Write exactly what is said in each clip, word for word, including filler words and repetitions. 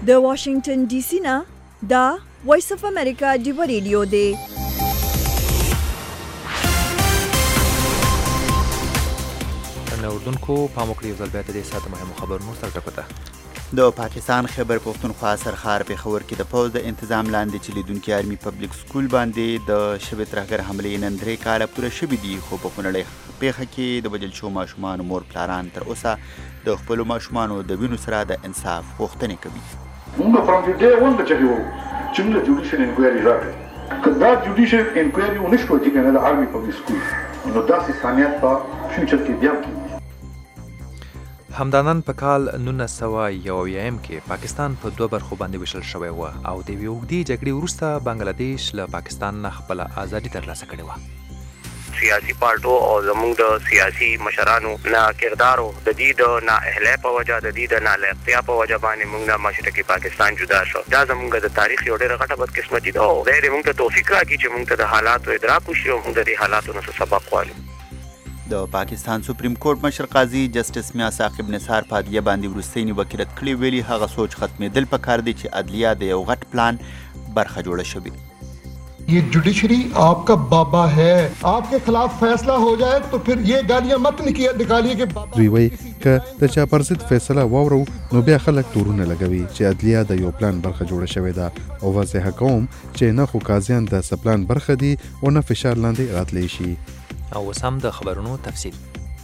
د واشنگټن ډي سي نه دا وایس اف امریکا ډیو ریډیو دی. اردوونکو پام وکړئ یو ځل بیا د دې ساعت مهمو خبرونو سره ټکوته. د پاکستان خیبر پښتونخوا سرخار پېښور کې د پوځ د انتظام لاندې چلیدونکي آرمي پبلک سکول باندې د شبې ترهګر حملې نن درې کاله پوره شوي دي، خو په خونړۍ پېښه کې د وژل شوو ماشومانو مور پلاران تر اوسه د خپلو ماشومانو د وینو سره د انصاف غوښتنې کوي. موږ فرام دی ډے ون بچی وو چې موږ جوډیشل انکوایري راکړو. که دا جوډیشل انکوایري ونه شوه چې کنه د آرمي پبلک سکول نو داسې ثانیات په فیوچر کې بیا کېږي. همدانن په کال نولس سوه یو اویایم کې پاکستان په دوه برخو باندې ویشل شوی و او د یوې اوږدې جګړې وروسته بنګلادیش له پاکستان نه خپله ازادي ترلاسه کړې وه. سیاسي پارټو او زموږ د سیاسي مشرانو نه کردارو د دې د نااهلۍ په وجه د دې د نالایقتیا په وجه باندې موږ نه مشرقي پاکستان جدا شو. دا زموږ د تاریخ یو ډېره غټه بدقسمتي ده او غیر موږ ته توفیق راکړي چې موږ ته د حالاتو ادراک وشي او موږ د دې حالاتو نه سبق واخلو. د پاکستان سپریم کورټ مشر قاضي جسټس میا ثاقب نثار په عدلیه باندې وروستۍ نیوکې رد کړې، ویلي هغه سوچ ختمېدل پکار دی چې عدلیه د یو غټ پلان برخه جوړه شوې. ये जुडिशरी आपका बाबा है, आपके खिलाफ फैसला हो जाए तो फिर ये गालियां मत निकालिए कि बाबा دوی وایي که د چا پر ضد فیصله واورو نو بیا خلک تورونه لګوي چې عدلیه د یو پلان برخه جوړه شوې ده او واضح کوم چې نه خو قاضیان د سپلان برخه دي او نه فشار لاندې راتلی شي. او اوس هم د خبرونو تفصیل.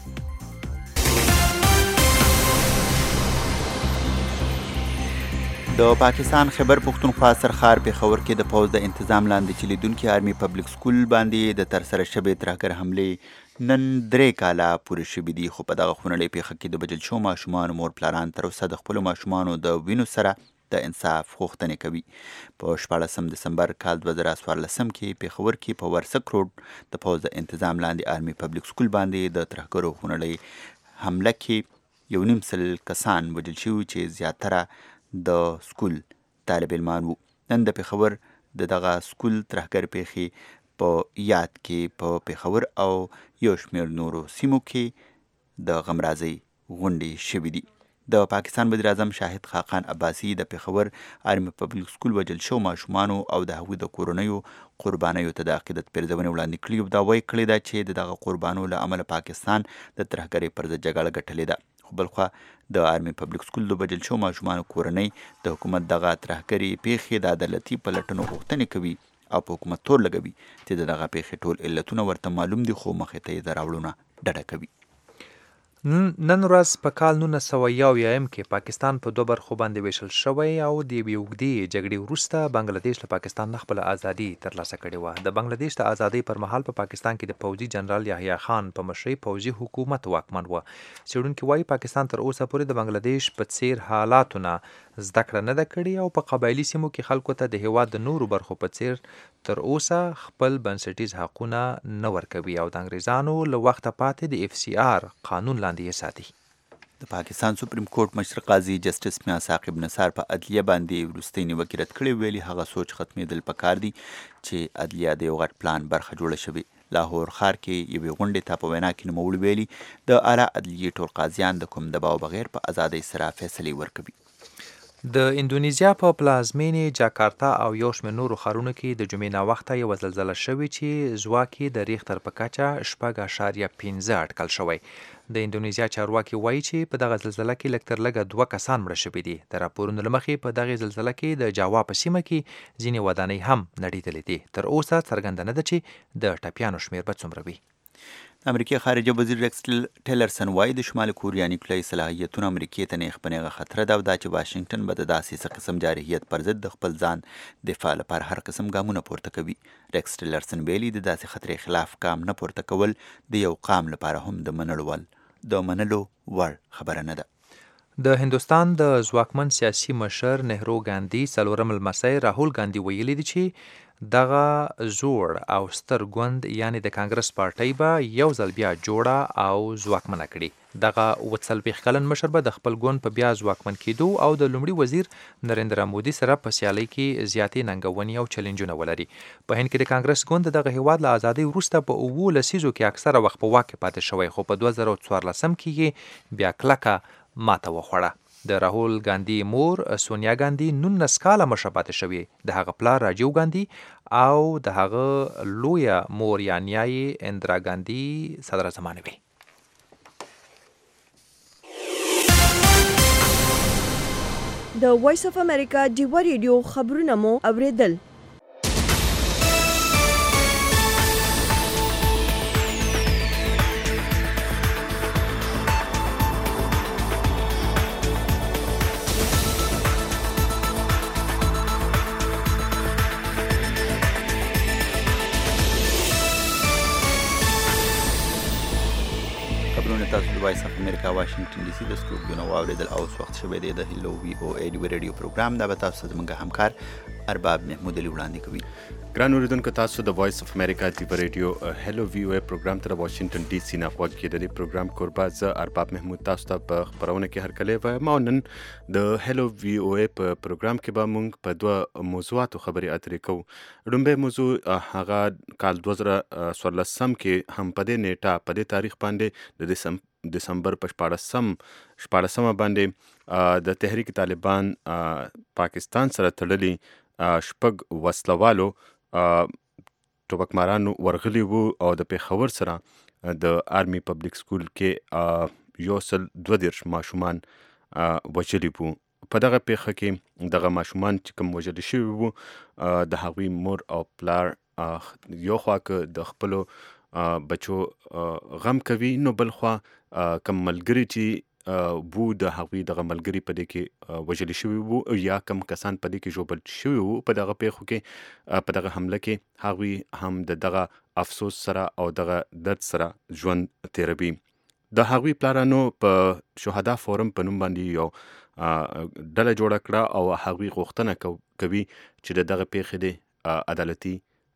د پاکستان خیبر پښتونخوا سرخار پېښور کې د پوځ د انتظام لاندې چلیدونکي آرمي پبلک سکول باندې د ترسره شوې ترهګر حملې نن درې کاله پوره شوي دي، خو په دغه خونړۍ پېښه کې د وژل شوو ماشومانو مور پلاران تر اوسه د خپلو ماشومانو د وینو سره د انصاف غوښتنې کوي. په شپاړسم دسمبر کال دوه زره څوارلسم کې پېښور کې په ورسک روډ د پوځ د انتظام لاندې آرمي پبلک سکول باندې د ترهګرو خونړۍ حمله کې یو نیم سل کسان وژل شوي چې زیاتره د سکول طالب علمان وو. نن د پېښور د دغه سکول ترهګر پېښې په یاد کې په پېښور او یو شمېر نورو سیمو کې د غمرازۍ غونډې شوي دي. د پاکستان وزیر اعظم شاهد خاقان عباسي د پېښور آرمي پبلک سکول وژل شوو ماشومانو او د هغوی د کورنیو قربانیو ته د عقیدت پیرزونې وړاندې کړي او دعوه یې کړې ده چې د دغه قربانو له امله پاکستان د ترهګرۍ پر ضد جګړه ګټلې ده. خو بلخوا د آرمي پبلک سکول د وژل شوو ماشومانو کورنۍ د حکومت دغه ترهګرې پېښې د عدالتي پلټنو غوښتنې کوي او په حکومت تور لګوي چې د دغه پېښې ټول علتونه ورته معلوم دي، خو مخې ته یې د راوړو نه ډډه کوي. نن ورځ په کال نولس سوه یو اویایم کې پاکستان په دوه برخو باندې ویشل شوی او د یوې اوږدې جګړې وروسته بنګلادیش له پاکستان نه خپله ازادي ترلاسه کړې وه. د بنګلادیش د ازادۍ پر مهال په پاکستان کې د پوځي جنرال یحیی خان په مشرۍ پوځي حکومت واکمن و. څېړونکي وایي پاکستان تر اوسه پورې د بنګلادیش په څېر حالاتو نه زده کړه نه ده کړې او په قبایلي سیمو کې خلکو ته د هېواد د نورو برخو په څېر تر اوسه خپل بنسټیز حقونه نه ورکوي او د انګریزانو له وخته پاتې د اف سی آر قانون لاندې یې ساتي. د پاکستان سپریم کورټ مشر قاضي جسټس میا ثاقب نثار په عدلیه باندې وروستۍ نیوکې رد کړې، ویلي هغه سوچ ختمېدل پکار دي چې عدلیه د یو غټ پلان برخه جوړه شوې. لاهور ښار کې یوې غونډې ته په وینا کې نوموړي ویلي د اعلی عدلیې ټول قاضیان د کوم دباو بغیر په ازادۍ سره فیصلې ورکوي. د اندونیزیا په پلازمینې جاکارتا او یو شمېر نورو ښارونو کې د جمعې ناوخته یوه زلزله شوې چې ځواک یې د ریختر په کچه شپږ اعشاریه پنځه اټکل شوی. د اندونیزیا چارواکي وایي چې په دغه زلزله کې لږ تر لږه دوه کسان مړه شوي دي. د راپورونو له مخې په دغې زلزله کې د جاوا په سیمه کې ځینې ودانۍ هم نړېدلې دي. تر اوسه څرګنده نه ده چې د ټپیانو شمېر به څومره وي. امریکای خارجه وزیر ریکس ټیلرسن وایي د شمال کوریا نیوکلیايي صلاحیتونه امریکې ته نیغ په نیغه خطره ده او دا چې واشنګټن به د داسې څه قسم جارحیت پر ضد د خپل ځان دفاع لپاره هر قسم ګامونه پورته کوي. ریکس ټیلرسن ویلي د داسې خطرې خلاف ګام نه پورته کول د یو قام لپاره هم د منلو ول د منلو وړ خبره نه ده. د هندوستان د ځواکمن سیاسي مشر نهرو ګاندي څلورم لمسی راهول ګاندي ویلي دي چې دغه زوړ او ستر ګوند یعنی د کانګرس پارټۍ به یو ځل بیا جوړه او ځواکمنه کړي. دغه اووه څلوېښت کلن مشر به د خپل ګوند په بیا ځواکمن کېدو او د لومړي وزیر نریندرا مودي سره په سیالۍ کې زیاتې ننګونې او چلنجونه ولري. په هند کې د کانګرس ګوند دغه هیواد له ازادۍ وروسته په اووه لسیزو کې اکثره وخت په واک کې پاتې شوی، خو په دوه زره څوارلسم کې یې بیا کلکه ماته وخوړه. د راهول ګاندي مور سونیا ګاندي نولس کاله مشره پاتې شوې. د هغه پلار راجیو ګاندي او د هغه لویه مور یا نیای اندرا ګاندي صدر زمانه وي. د وایس اف امریکا ډیوا ریډیو خبرونه مو اوریدل. تاسو د وایس اف امریکا واشنگټن ډي سي د سټوډیو نه واورېدل او اوس وخت شوی دی د هلو وی او ای ډیوا ریډیو پروګرام. دا به تاسو ته زموږ همکار ارباب محمود علي وړاندې کوي. ګران اوریدونکو، تاسو د وایس اف امریکا ډیوا ریډیو هلو وی او ای پروګرام ته واشنگټن ډي سي نه غوږ کېدلی. پروګرام کوربه زه ارباب محمود تاسو ته په خبرونه کې هرکلی وایم. او نن د هلو وی او ای په پروګرام کې به موږ په دوه موضوعاتو خبرې اترې کوو. لومبی موضوع هغه کال دوه زره څوارلسم کې هم په دې نیټه په دې تاریخ باندې د دسمبر دسمبر په شپاړسم شپاړسمه باندې د تحریک طالبان پاکستان سره تړلي شپږ وسلوالو ټوپکمارانو ورغلي وو او د پېښور سره د آرمي پبلک سکول کې یو سل دوه دېرش ماشومان وژلي وو. په دغه پیښه کې دغه ماشومان چې کوم وژل شوي وو د هغوی مور او پلار یو خوا که د خپلو بچو غم کوي، نو بل خوا کم ملګري چې وو د هغوی دغه ملګري په دې کې وژل شوي وو یا کم کسان په دې کې ژوبل شوي وو په دغه پیښو کې په دغه حمله کې هغوی هم د دغه افسوس سره او دغه درد سره ژوند تیروي. د هغوی پلارانو په شهدا فورم په نوم باندې یو ډله جوړه کړه او هغوی غوښتنه کوي چې د دغه پیښې د عدالتي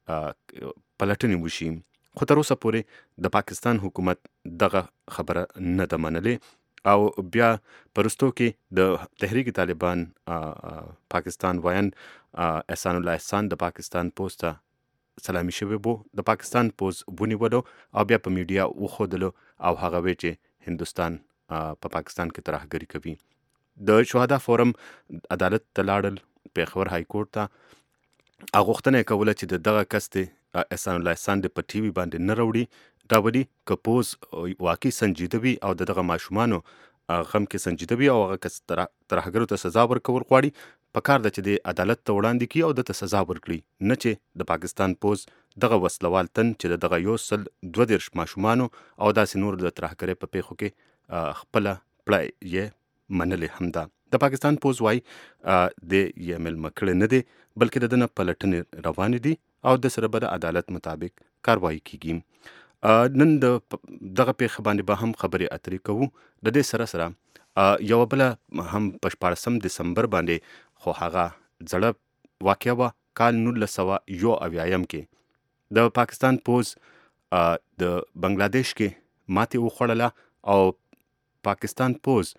پلټنې وشي. خو تر اوسه پورې د پاکستان حکومت دغه خبره نه ده منلې او بیا په وروستو کې د تحریک طالبان پاکستان وایان احسان الله احسان د پاکستان پوسټ ته سلامي شوی وو. د پاکستان پوسټ ونیولو او بیا په میډیا وښودلو او هغه وی چې هندوستان په پاکستان کې ترهګري کوي. د شهدا فورم عدالت ته لاړل، پېښور های کورټ ته غوښتنه یې کوله چې د دغه کس دی احسان الله احسان د په ټي وي باندې نه راوړي راولي که پوز واقعي سنجیده وي او د دغه ماشومانو غم کې سنجیده وي او هغه کس ترهګرو ته سزا ورکول غواړي، په کار ده چې د عدالت ته وړاندې کړي او دته سزا ورکړي، نه چې د پاکستان پوز دغه وسلوال تن چې د دغه یو سل دوه دېرش ماشومانو او داسې نور د ترهګرۍ په پیښو کې خپله پړه یې منلې هم ده. د پاکستان پوز وایي د یې مېلمه کړی نه دی بلکې د ده نه پلټنې روانې دي او د سره به د عدالت مطابق کاروایي کیږي. نن د دغه پیښه باندې به هم خبرې اترې کوو. د دې سره سره یوه بله هم په شپاړسم دسمبر باندې خو هغه زړه واقعه وه کال نولس سوه یو اویایم کې د پاکستان پوز د بنګلادیش کې ماتې وخوړله او پاکستان پوز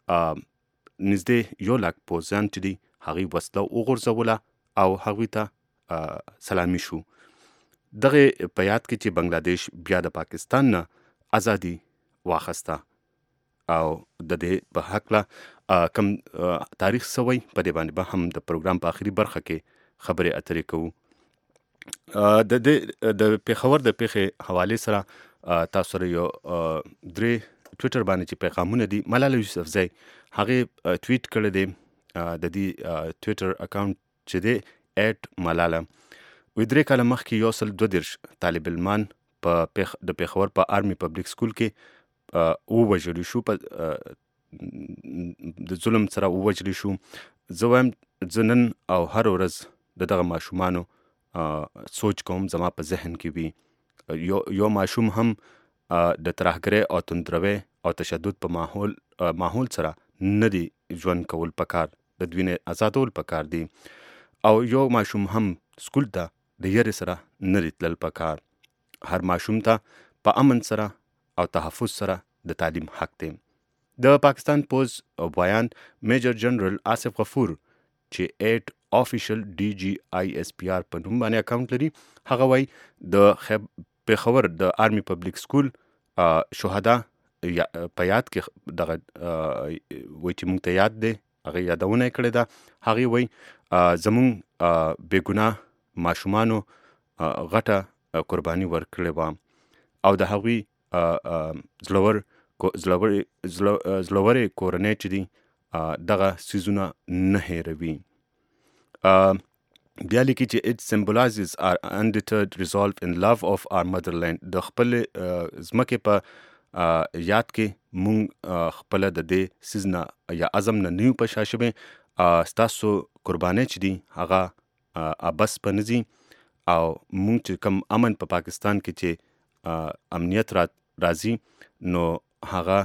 نږدې یو لاک پوځیان چې دي هغوی وسله وغورځوله او هغوی ته سلامي شو. دغه په یاد کې چې بنګلادیش بیا د پاکستان نه ازادي واخسته او د دې په هکله کم تاریخ سوی په دې باندې به هم د پروګرام په آخري برخه کې خبرې اترې کوو. د دې د پېښور د پیښې حوالې سره تاسو سره یو درې ټویټر باندې چې پیغامونه دي. ملاله یوسفزۍ هغې ټویټ کړی دی د دې ټویټر اکاونټ چې دی ایټ ملاله وی درې کاله مخکې یو سل دوه دېرش طالب علمان په د پېښور په آرمي پبلک سکول کې ووژلي شو، په د ظلم سره ووژلي شو. زه وایم زه نن او هر ورځ د دغه ماشومانو سوچ کوم، زما په ذهن کې وي یو یو ماشوم هم د ترهګرۍ او توندروۍ او تشدد په ماحول ماحول سره نه دی ژوند کول پکار، د دوی نه ازادول پکار دی او یو ماشوم هم سکول ته د یرې سره نه دی تلل پکار. هر ماشوم ته په امن سره او تحفظ سره د تعلیم حق دی. د پاکستان پوز وایان میجر جنرال آصف غفور چې ایټ آفیشل ډي جي آی ایس پی آر په نوم باندې اکاونټ لري، هغه وایي د پېښور د آرمي پبلک سکول شهدا په یاد کې دغه وایي چې موږ ته یاد دی، هغه یادونه یې کړې ده. هغې وایي زموږ بېګناه ماشومانو غټه قرباني ورکړې وه او د هغوی زړور زړورې کورنۍ چې دي دغه څیزونه نه هېروي. بیا لیکي چې it symbolizes our undeterred resolve in love of our motherland. د خپلې ځمکې په یاد کې مونږ خپله د دې څیز نه یا عزم نه نه یو په شا شوی. ستاسو قربانۍ چې دي هغه ابس به نه ځي او مونږ چې کوم امن په پاکستان کې چې امنیت را راځي نو هغه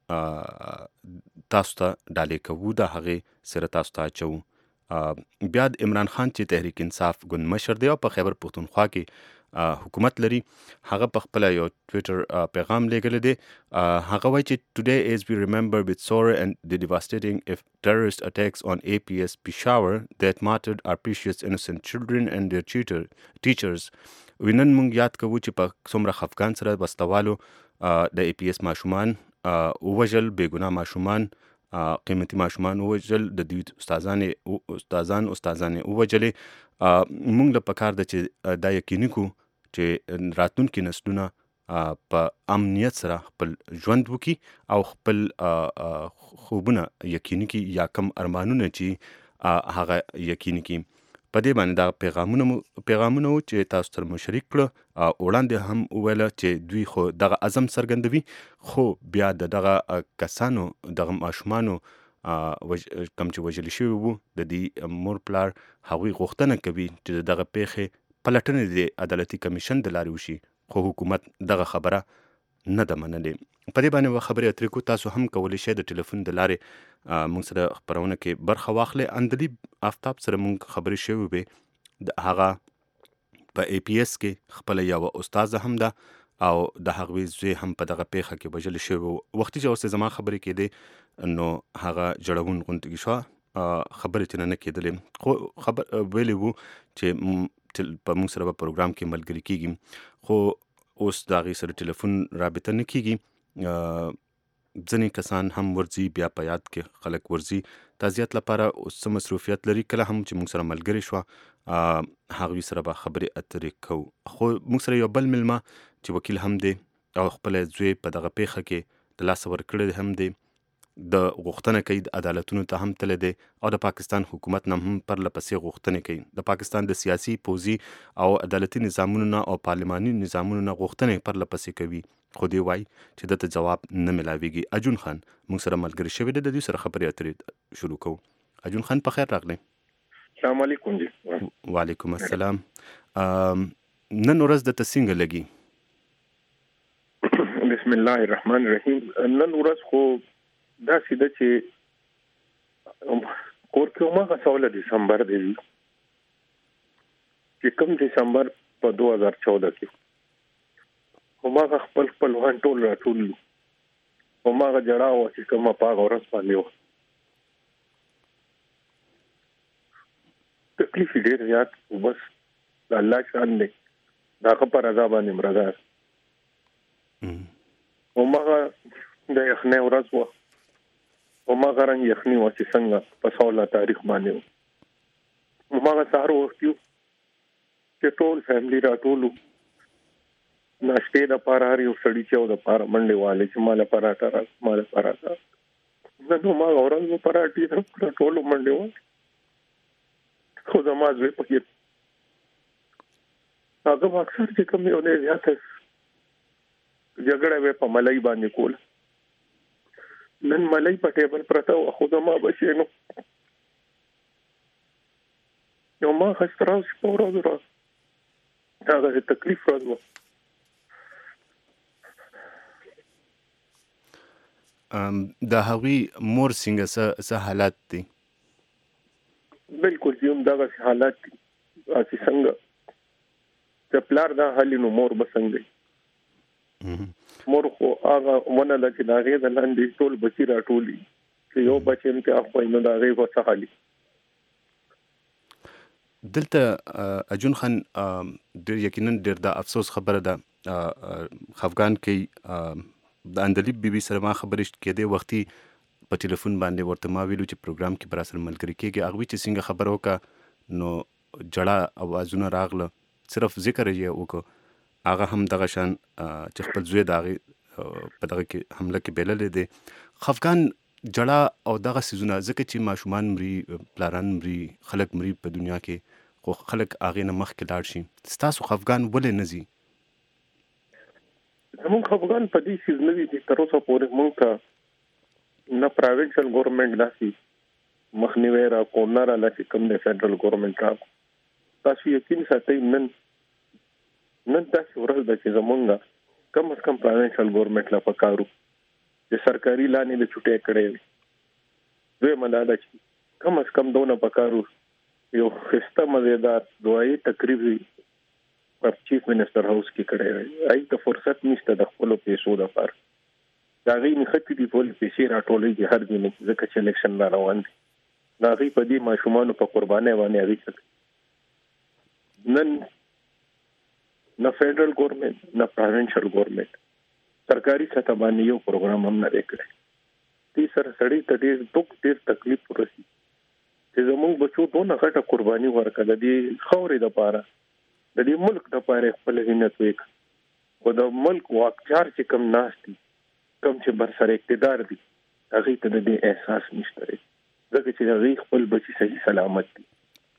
تاسو ته ډالۍ کوو، د هغې سره تاسو ته اچوو. بیا د عمران خان چې تحریک انصاف ګوند مشر دی او په خیبر پښتونخوا کې حکومت لري، هغه په خپله یو ټویټر پیغام لیږلی دی. هغه وایي چې today as we remember with sorrow and the devastating terrorist attacks on A P S Peshawar that martyred our precious innocent children and their tutor, teachers. نن موږ یاد کوو چې په څومره خفګان سره بستوالو د اے پی ایس ماشومان ووژل، بېګناه ماشومان، قیمتي ماشومان ووژل، د دوی استادانې استادان استادانې ووژلې. موږ له پکار ده چې دا یقیني کړو چې راتلونکي نسلونه په امنیت سره خپل ژوند وکړي او خپل خوبونه یقیني کړي یا کم ارمانونه چې هغه یقیني کړي. په دې باندې دا پیغامونه پیغامونه وو چې تاسو سره مو شریک کړه. وړاندې هم وویله چې دوی خو دغه عزم څرګندوي، خو بیا د دغه کسانو دغه ماشومانو کم چې وژل شوي وو د دې مور پلار هغوی غوښتنه کوي چې دغه پیښې پلټنې د عدالتي کمیشن د لارې وشي، خو حکومت دغه خبره نه ده منلې. په دې باندې خبرې اترې کو. تاسو هم کولی شئ د ټلیفون د لارې موږ سره خپرونه کې برخه واخلئ. اندلیب آفتاب سره موږ خبرې شوې وې، د هغه په اے پی ایس کې خپله یوه استاذه هم ده او د هغوی زوی هم په دغه پیښه کې وژل شوی و. وختي چې اوس زما خبرې کېدې نو هغه جړون غوندې شوه، خبرې ترې نه کېدلې، خو خبر ویلی وو چې په موږ سره به پروګرام کې ملګري کېږي، خو اوس د هغې سره ټلیفون رابطه نه کېږي. ځینې کسان هم ورځي، بیا په یاد کې خلک ورځي تعزیت لپاره، اوس څه مصروفیت لري. کله هم چې موږ سره ملګرې شوه هغوی سره به خبرې اترې کوو. خو موږ سره یو بل مېلمه چې وکیل هم دی او خپله زوی په دغه پیښه کې د لاسه ورکړی هم دی، د غوښتنه کوي د عدالتونو ته هم تللی دی او د پاکستان حکومت نه هم پرله پسې غوښتنې کوي. د پاکستان د سیاسي، پوځي او عدالتي نظامونو نه او پارلماني نظامونو نه غوښتنې پرله پسې کوي، خو دی وایي چې دته جواب نه ملاویږي. اجون خان موږ سره ملګری شوی دی، د دوی سره خبرې اترې شروع کوو. اجون خان په خیر راغلی. السلام علیکم. جی وعلیکم السلام. نن ورځ درته څنګه لګي؟ بسم الله الرحمن الرحیم. نن ورځ خو داسې ده چې کور کې هماغه سوله دسمبر دی چې کوم دسمبر په دو هزار چودہ کې هماغه خپل خپلوان ټول راټول وو، هماغه جړا وه چې کومه په هغه ورځ باندې وه. تکلیف یې ډېر زیات و، بس د الله شان دی، د هغه په رضا باندې م رضا. هماغه د یخنۍ ورځ وه، هماغه رنګ یخني وه چې څنګه په سوله تاریخ باندې وه. هماغه سهار وخت یو چې ټول فیملي راټول وو، ناشتې دپاره هر یو سړي چې یو دپاره منډې والې چې ما له پراټه راکړه، ما له پراټه. نن هماغه ورځ مو پراټې راټولو منډې والې، خو زما زوی پکې هغه به اکثر چې کوم یو دی زیاته جګړه به په ملۍ باندې کوله. نن ملۍ په ټیبل پرته وه، خو زما بچی نو یو ما ښایسته راز شپه ورځ راز هغسې تکلیف ورځ وه. د هغوی مور څنګه څه حالات دي؟ بالکل چې هم دغسې حالات دي، هسې څنګه د پلار دا حال نو مور به څنګه وي؟ مور خو هغه ونه ده چې د هغې د لاندې ټول بچي راټولي، چې یو بچی امتحان خوایي نو د هغې به څه حالي. دلته اجون خان ډېر یقینا ډېر د افسوس خبره ده، خفګان کوي د اندلیب بیبي سره ما خبرې کېدې وختي په ټلیفون باندې ورته ما ویلو چې پروګرام کې به راسره ملګري کېږي. هغوی چې څنګه خبره وکړه نو جړه اوازونه راغله، صرف ذکر یې وکړو. هغه هم دغه شان چې خپل زوی د هغې په دغه کې حمله کې بللی دی. خفګان، جړه او دغه څیزونه ځکه چې ماشومان مري، پلاران مري، خلک مري په دنیا کې، خو خلک هغې نه مخکې لاړ شي. ستاسو خفګان ولې نه ځي؟ زمونږ خفګان په دې څیز نه دي چې تر اوسه پورې مونږ ته نه پرایویټ ګورنمنټ داسې مخنیوی راکړو، نه راله چې کوم د فیډرل ګورنمنټ راکړو. تاسو یقین ساتئ نن نن داسې ورځ ده چې زمونږ کم از کم پرایویټ ګورنمنټ لا پکارو چې سرکاري لانې د چټې کړې وي. دویمه دا ده چې کم از کم دونه پکارو یو ښایسته مزیدار دعایي تقریب پر چیف منسټر هاوس کې کړی وي. هغې ته فرصت نشته د خپلو پیسو دپاره. د هغې نښتې دي ټولې پیسې راټولوي چې هر ځینې ځکه چې الیکشن را روان دي. د هغې په دې ماشومانو په قربانۍ باندې هغې څه نن نه فیډرل ګورنمنټ نه پروینشل ګورنمنټ سرکاري سطح باندې یو پروګرام هم نه دی کړی. دې سره سړي ته ډېر دک ډېر تکلیف ورسي چې زموږ بچو دونه غټه قرباني ورکړه د دې خاورې دپاره، د دې ملک دپاره خپل همت وکړه. خو د ملک واکچار چې کم ناست دي، کم چې بر سره اقتدار دي، هغې ته د دې احساس نشته دی، ځکه چې هغې خپل بچي صحیح سلامت دي.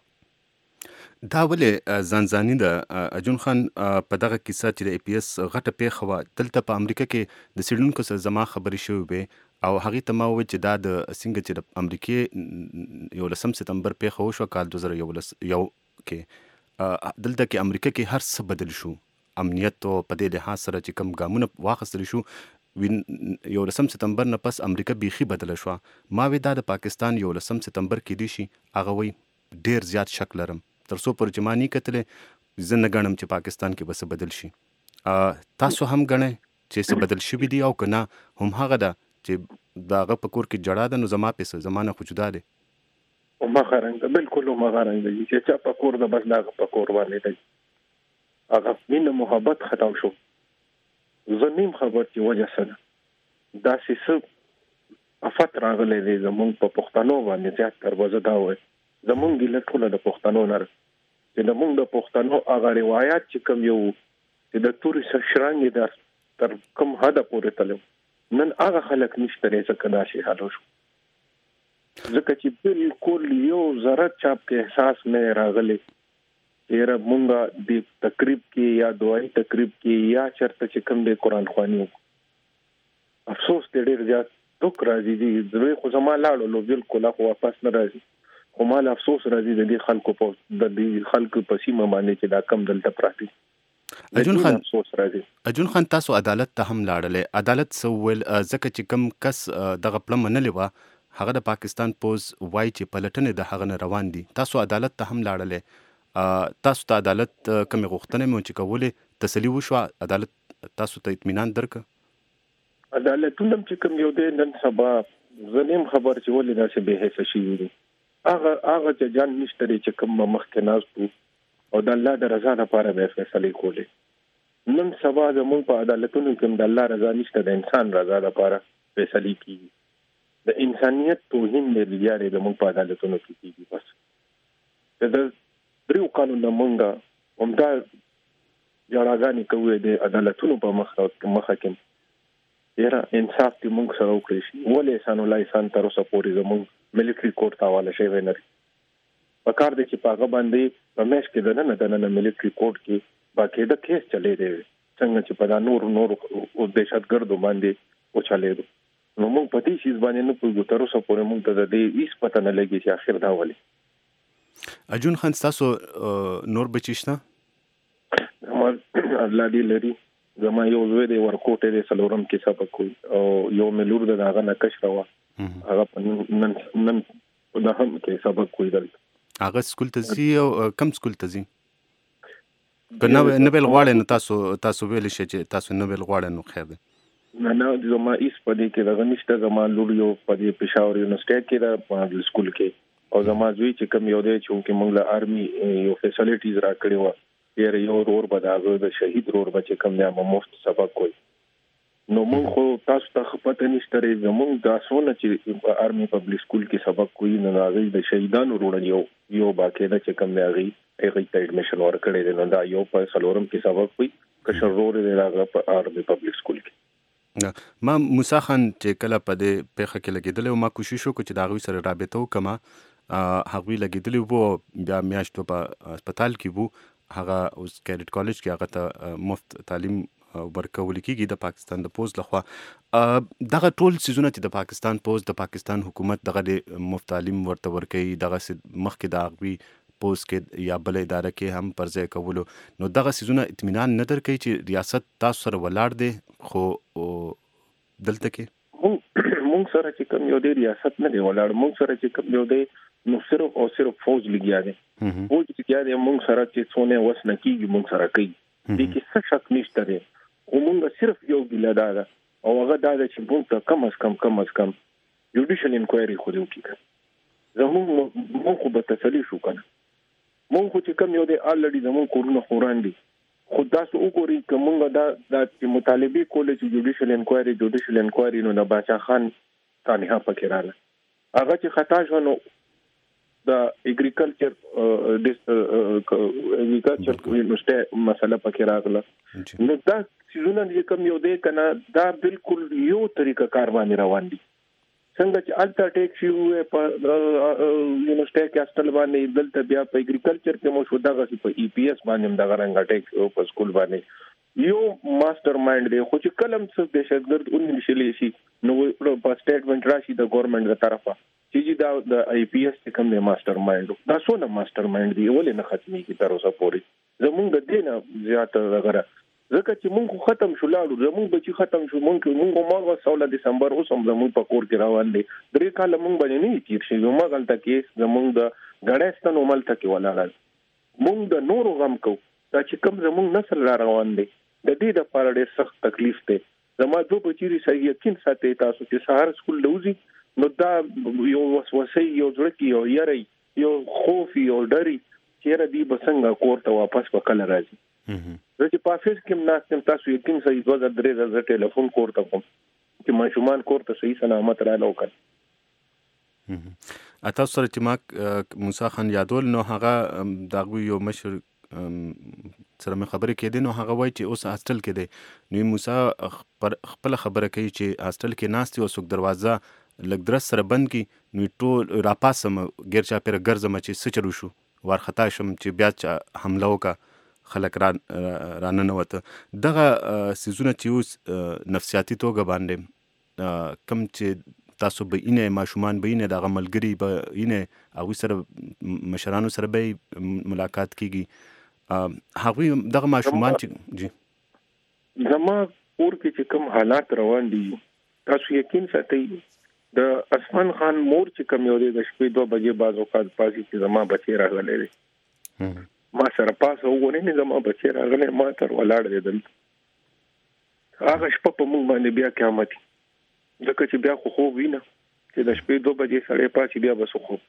دا ولې ځانځاني ده اجون خان؟ په دغه کیسه چې د ای پی ایس غټه پیښه وه، دلته په امریکا کې د څېړونکو سره زما خبرې شوې وې او هغې ته ما وویل چې دا د څنګه چې د امریکې یولسم سپتمبر پیښه وشوه کال دوه زره یولس یو کې، دلته کې امریکا کې هر څه بدل شو. امنیت او په دې لحاظ سره چې کوم ګامونه واخیستل شو، یولسم سپتمبر نه پس امریکا بیخي بدله شوه. ما وی دا د پاکستان یولسم سپتمبر کېدی شي؟ هغه وی ډېر زیات شک لرم، تر څو پورې چې ما نه کتلې زه نه ګڼم چې پاکستان کې به څه بدل شي. تاسو هم ګڼئ چې څه بدل شوي دي او که نه هم هغه ده چې د هغه په کور کې جړه ده نو زما پیسه زما نه خو جدا دی؟ هماغه رنګ ده، بلکل هماغه رنګ دی چې چا په کور ده بس د هغه په کور باندې دی. هغه مینه محبت ختم شو. زه نیم خبر چې وجه څه ده. داسې څه افت راغلی دی زمونږ په پښتنو باندې زیات تر به زه دا وایم زمونږ ګیله ټوله د پښتنو نه چې زمونږ د پښتنو هغه روایات چې کوم یو چې د تورې سر شرنګې در تر کوم حده پورې تللی، نن هغه خلک نشته دی ځکه دا شی حل شو. ځکه چې بلکل یو ذره چاپ کې احساس نه راغلی یاره مونږه د تقریب کې یا دعایي تقریب کې یا چرته چې کوم دی قرآن خواني وکړو. افسوس دی ډېر زیات دک راځي دي زه خو زما لاړو نو بلکل خو واپس نه راځي، خو ما له افسوس راځي د دې خلکو په د دې خلکو په سیمه باندې چې دا کم دلته پراته دي. اجون خان اجون خان تاسو عدالت ته هم لاړلې، عدالت څه وویل؟ ځکه چې کم کس دغه پړه منلې وه هغه د پاکستان پوز وایي چې پلټنې د هغه نه روان دي. تاسو عدالت ته هم لاړلې، تاسو ته عدالت کومې غوښتنې مو چې کولې تسلي وشوه؟ عدالت تاسو ته اطمینان درکړه؟ عدالتونه چې کوم یو دی نن سبا زه نیم خبر چې ولې داسې بې حیثه شوي دي. هغه هغه ججان نشته دی چې کوم مخکې ناست وو او د الله د رضا لپاره به یې فیصلې کولې. نن سبا زموږ په عدالتونو کې هم د الله رضا نشته، د انسان رضا لپاره فیصلې کېږي. د انسانیت توهین دی لري زموږ په عدالتونو کې کېږي. بس د دریو کالو نه مونږ همدا جړاګانې کوو د عدالتونو په مخه کې یاره انصاف دې مونږ سره وکړی شي. ولې احسان الله احسان تر اوسه پورې زموږ ملیټري کورټ ته حواله شوی نه دی؟ په کار دی چې په هغه باندې په میاشت کې دننه دننه ملیټري کورټ کې باقاعده کیس چلی دی، څنګه چې په دا نور نور دهشتګردو باندې وچلېدو. نو مونږ په دې شیز باندې نه پوهېږو، تر اوسه پورې مونږ ته د دې هېڅ پته نه لګي چې آخر دا ولې. اجون خان ستاسو نور بچي شته؟ زما الله دې لري، زما یو زوی دی ورکوټ دی څلورم کې سبق کوي او یو مې لور ده د هغه نه کشره وه، هغه نن نن په نهم کې سبق کوي دلته. هغه سکول ته ځي او کم سکول ته ځي؟ که نه ویل غواړئ نو تاسو تاسو ویلی شئ چې تاسو نه ویل غواړئ نو خیر دی. نه نه زما هېڅ په دې کې دغه نشته. زما لور یو په دې پېښور یونیورسټۍ کې ده په سکول کې، او زما زوی چې کوم یو دی چې موږ له آرمي یو فیسیلیټیز راکړې وه، ډېر یو رور به د هغه د شهید رور به چې کوم دی هغه مفت سبق کوي. نو موږ خو تاسو ته پته نشته لري زموږ د اسونه چې آرمي پبلک سکول کې سبق کوي نه هغه د شهیدانو وروڼه یو یو باقاعده چې کوم دی هغه هغه ته ایډمیشن ورکړی دی نو دا یو په سلورم کې سبق کوي کشر رور دی هغه په آرمي پبلک سکول کې. ما موسی خان چې کله په دې پیښه کې لګیدل او ما کوشش وکړ چې دا غوي سره رابطه وکم هغه لګیدل وو بیا میاشتو په هسپتال کې وو هغه اوس کیډټ کالج کې هغه ته مفت تعلیم ورکول کېږي د پاکستان د پوز لخوا. دغه ټول سيزونه چې د پاکستان پوز د پاکستان حکومت دغه د مفت تعلیم ورته ورکوي دغه مخکې د هغوی پوز کې یا بل اداره کې هم پر ځای کولو نو دغه سيزونه اطمینان نه درکوي چې ریاست تاسو سره ولاړ دی خو دلته کې مونږ سره چې کوم یو دی ریاست نه دی ولاړ مونږ سره چې کوم یو دی نو صرف او صرف فوج لګیا دی فوج لګیا دی مونږ سره چې څونه وس نه کیږي مونږ سره کوي دې کې څه شک نشته دی او مونږ صرف یو ګیله دا ده او هغه دا ده چې مونږ ته کم از کم کم از کم جوډیشل انکوایري خو دې وکړي زموږ مونږ خو به تسلی شو کنه مونږ خو چې کوم یو دی الریډي زموږ کورونه خوران دي خو تاسو وګورئ چې مونږ دا د مطالبه کول چې جوډیشل انکوایري جوډیشل انکوایري نو د باچا خان ثانیه پکې رااله هغه چې خطا شونه د اګریکلچر د اګریکلچر یونیورسيټي مسله پکې راغله نو دا سيزونه چې کوم یو دی کنه دا بالکل یو طریقه کار باندې روان دي څنګه چې الټا ټیکس یو په یونیورسيټي کې استل باندې دلته بیا په اګریکلچر کې مو شو دغه په ای پی ایس باندې دغه رنګ ټیکس په سکول باندې یو ماستر مایند دی خو چې کلم څه دهشتګرد اونې شلې شي نو په سټیټمنټ راشي د ګورنمنت تر طرفه چې دا د آی پی ایس څخه کوم ماستر مایند دا څونه ماستر مایند دی ولې نه ختمي کی تر اوسه پورې زمونږ د دینه زیاته وغیرہ ځکه چې مونږ ختم شو لاړو زمونږ بچي ختم شو مونږ مونږ ماغه سولہ دسمبر اوس هم زمونږ په کور کې روان دي درې کال مونږ باندې نه تیر شي یو ماغل ته کې زمونږ د غړېستان عمل ته کې ولاړل مونږ د نورو غم کو دا چې کوم زمونږ نسل را روان دي د دې د پاره ډېر سخت تکلیف دی زما دوه بچی صحیح یقین ساتي تاسو چې سهار سکول لوزي نو دا یو وسوسه یو ځړکی یو یاري یو خوف یو ډری چې ردی بسنګ کور ته واپس وکړل راځي زه چې په افیس کې ناستم تاسو یقین صحیح دوه هزار درې زره ټلیفون کور ته کوم چې ماشومان کور ته صحیح سلامت را لوکل اته سره چې ما موسی خان یادول نو هغه دغه یو مشر سره مې خبرې کېدې نو هغه وایي چې اوس هاستل کې دی نو موسی خپل خبره کوي چې هاستل کې ناست او څوک دروازه لږ درس سره بند کی نو ټول راپاسم غیر چا پیر ګرځم چې سچرو شو ورختا شم چې بیا چا حمله وکا خلک را رانه وته دغه سيزونه چې اوس نفسیاتي توګه باندې کم چې تاسو به اینه ماشومان به اینه دغه ملګری به اینه هغه سره مشرانو سره به ملاقات کیږي هغه دغه ماشومان چې جی زما پور کې چې کوم حالات روان دي تاسو یقین ساتئ د اسمان خان مور چې کوم یو د شپې دوه بجې بازو کال پاسي چې زما بچی راغلی دی ما سره پاسه وګورئ نه زما بچی راغلی ما تر ولاړ دی دل هغه شپه په موږ باندې بیا قیامت ځکه چې بیا خو خو وینه چې د شپې دوه بجې سړی پاسي بیا بس خو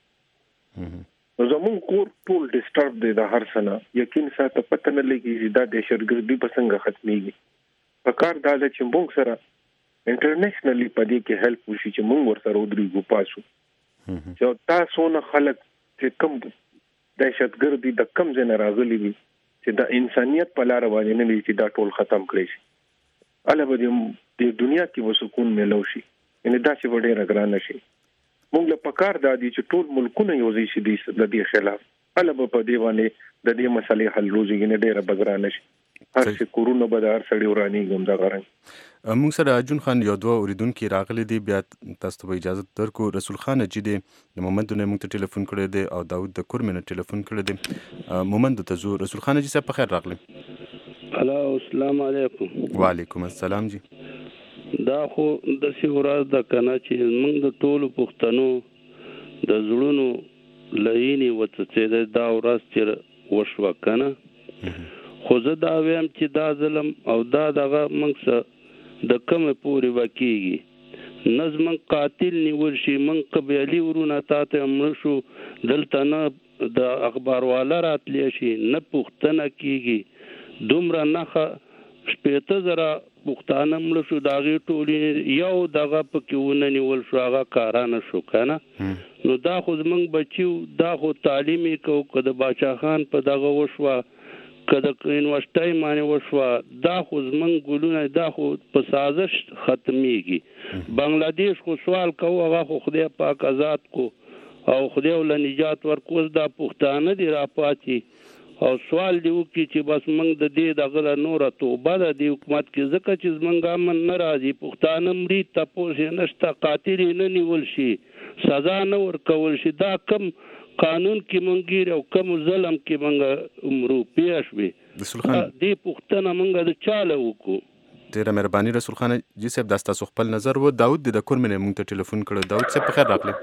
نو زمون کور ټول ډیسټرب دی د هر سنه یقین ساته پته نه لګي چې دا د شرګردي پسنګ ختميږي په کار دا چې موږ سره انټرنیشنلی پدې کې هیلپ وشي چې موږ ورسره ودرېږو پاسو چې تاسو نه خلک چې کوم دهشتګردي د کم ځای راغلي دي چې د انسانيت په لار باندې نه لې چې دا ټول ختم کړي شي البته د دنیا کې وسکون ملو شي ان دا چې وړي راګران شي موږ له پکار د دې چې ټول ملکونه یو ځای شي د دې خلاف البته په دې باندې د دې مسلې حل روزي نه ډېر بګران شي هر څه کورونه به د هر سړي ورانی ګم دا غران موږ سره ارجن خان یو دوه اوریدونکو راغلي دي بیا تاسو ته اجازه درکو رسول خان چې دی د مومند نه موږ ته ټلیفون کړی دی او داود د کورمنه ټلیفون کړی دی مومند ته زو رسول خان چې په خیر راغلی هلو السلام علیکم وعلیکم السلام جی دا خو د سی ورځ د کنه چې موږ د ټولو پښتنو د زړونو لېنی وڅڅې دا ورځ چې وشو کنه خو زه دا ویم چې دا ظلم او دا دغه موږ سره د کومه پورې وکیږي نظم قاتل نیول شي من قبيلي ورونه تاته امر شو دلته نه د اخبار والا راتلی شي نه پښتنه کیږي دومره نه شپېته زره پښتانه مړه شو د هغې ټولې یو دغه پکې ونه نیول شو هغه کارانه شو که نه نو دا خو زمونږ بچي دا خو تعلیم یې کوو که د باچا خان په دغه وشوه که د یونیورسټۍ باندې وشوه دا خو زمونږ ګلونه دا خو په سازش ختمیږي بنګلادیش خو سوال کوو هغه خو خدای پاک آزاد کو او خدای ول نجات ورکوز دا پښتانه دي راپاتې او سوال دی وکړي چې بس موږ د دې دغه نوره توبه ده د حکومت کې ځکه چې زمونږ امن نه راځي پښتانه مري تپوس یې نشته قاتل یې نه نیول شي سزا نه ورکول شي دا کم قانون کې مونږ ګیر او کم ظلم کې مونږ عمرو پیښ وي دې پښتنه مونږ د چاله وکړو ډیره مهرباني رسول خان جی صاحب دا ستاسو خپل نظر و داود د کور منه مونږ ته ټلیفون کړو داود صاحب په خیر راغلی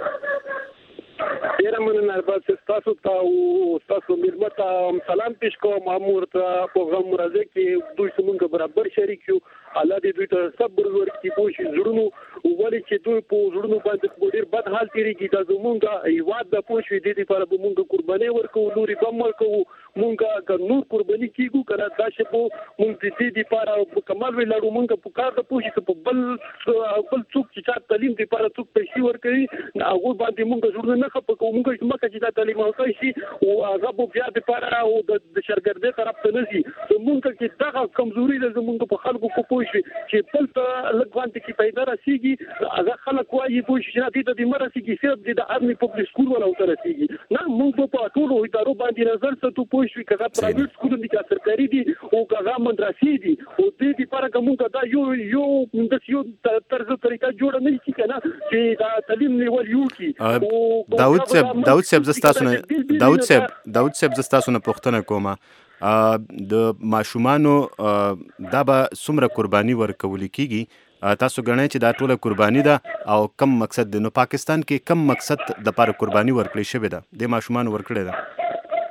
ډیره مننه بس تاسو ته او تاسو ملت ته سلام پیش کوم مامور ته پروګرام مرزه کې دوی څنګه برابر شریک یو الله دې دوی ته صبر ورکړي پوه شي زړونو ولې چې دوی په زړونو باندې ډیر بد حال تیریږي دا زمونږه هیواد د پوه شي دې لپاره به مونږ قرباني ورکو نوري بم ورکو مونږه که نور قرباني کیږو کنه دا چې په مونږ دې لپاره کمال ویلو مونږ په کار د پوه شي په بل بل څوک چې تعلیم لپاره څوک پیسې ورکړي هغه باندې مونږ زړونه نه خپه کوو مونږ مکه چې دا تعلیم او شي او هغه په بیا لپاره او د شرګردې طرف ته نشي مونږ کې دا کمزوري ده زمونږ په خلکو کو پوه شي چې بل ته لګوان کې پیدا راسيږي هغه خلک وايي پوه شي چې دې د مرسيږي صرف د ارمي پبلک سکول ولا وتر راسيږي نه مونږ په ټولو ادارو باندې نظر ستو پوه شي کله پرایویټ سکول دي چې سرکاري دي او کله مدرسې دي او دې لپاره کومه دا یو یو د یو طرز طریقه جوړ نه شي کنه چې دا تعلیم نیول یو کی داود صاحب داود صاحب زستاسو نه داود صاحب داود صاحب زستاسو نه پوښتنه کومه د ماشومانو دا به څومره قرباني ورکول کیږي تاسو غواړئ چې دا ټوله قرباني ده او کم مقصد دی نو پاکستان کې کم مقصد د لپاره قرباني ورکړل شوې ده د ماشومان ورکړل ده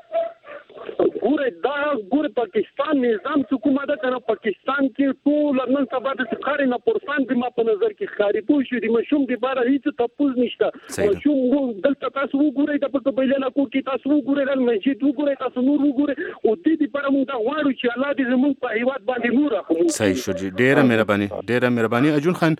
ګوره دا ګوره پاکستان نظام چې کومه ده کنه پاکستان کې ټول نن سبا د ښکاری نه پرسان د ما په نظر کې ښکاری پوه شو د مشوم د بار هیڅ تپوز نشته مشوم دلته تاسو وګورئ د په بیلانه کو کې تاسو وګورئ د مسجد وګورئ تاسو نور وګورئ او دې دې پر موږ دا غواړو چې الله دې زموږ په هیواد باندې نور راخو صحیح شو جی ډیره مهرباني ډیره مهرباني اجون خان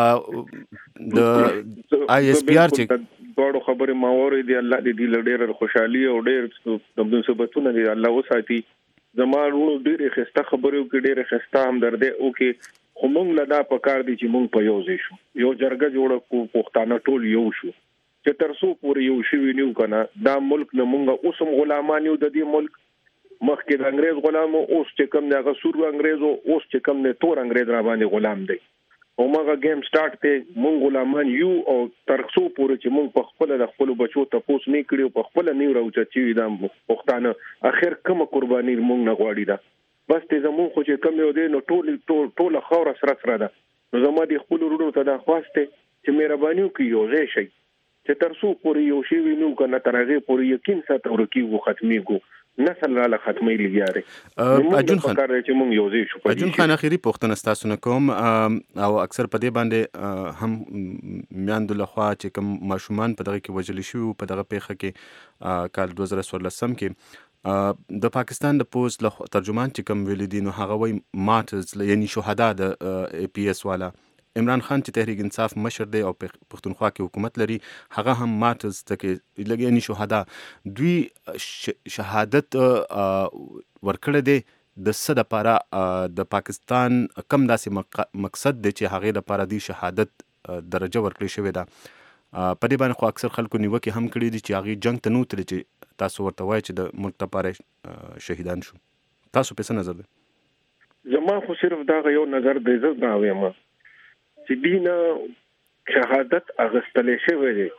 د آی اس پی آر چې ډېر خبره ما اورې دی الله دې ډېر خوشحالي او ډېر د مثبتونه دی الله وساتي زموږ ډېر خسته خبرو کې ډېر خسته همدردي او کې همون لدا په کار دي چې مونږ په یو ځای شو یو جرګه جوړ کو پښتانه ټول یو شو چې تر څو پورې یو شي وینو کنه دا ملک نه مونږه اوسم غلامان یو د دې ملک مخکې د انګريز غلام اوس چې کم نه غسور انګريزو اوس چې کم نه تور انګريز را باندې غلام دی او ماغه گیم سٹارټ ته مونږ غلامان یو او تر څو پورې چې مونږ په خپل د خپل بچو ته پوس نه کړیو په خپل نه راوچت چې دا پښتانه اخر کوم قرباني مونږ نه غواړي دا بس ته زمون خو چې کم یو دی نو ټول ټول ټول خور سره سره ده نو زما د خپل ورونو ته دا خواسته چې مهرباني وکړئ یو ځای شي چې تر څو پورې یو شی وینو کنه تر هغه پورې یقین ساتو ورکیو ختمي کو نسل لا ختمي لګیاره اجون خان چې مونږ یو ځای شو اجون خان اخیری پوښتنه تاسو نه کوم او اکثر په دې باندې هم میاند له خوا چې کوم ماشومان په دغه کې وجل شو په دغه پیخه کې کال دوه زره څوارلس کې د پاکستان د پوز له ترجمان چې کوم ویل دي نو هغه وای مارټرز یعنی شهدا د ای پی ایس والا عمران خان چې تحریک انصاف مشر دی او پښتونخوا کې حکومت لري هغه هم مارټرز تکي لګي یعنی شهدا دوی شهادت ورکړه دي د څه د لپاره د پاکستان کم داسې مقصد دی چې هغه د لپاره دی شهادت درجه ورکړي شوې ده په دې باندې خو اکثر خلکو نیوکه هم کړی دي چې هغه جنگ ته نو تل چې تاسو ورته وایي چې د ملک لپاره شهیدان شو تاسو په څه نظر ده زما خو صرف دا یو نظر دی زه دا وایم چې دینه شهادت اغستلې شوی دی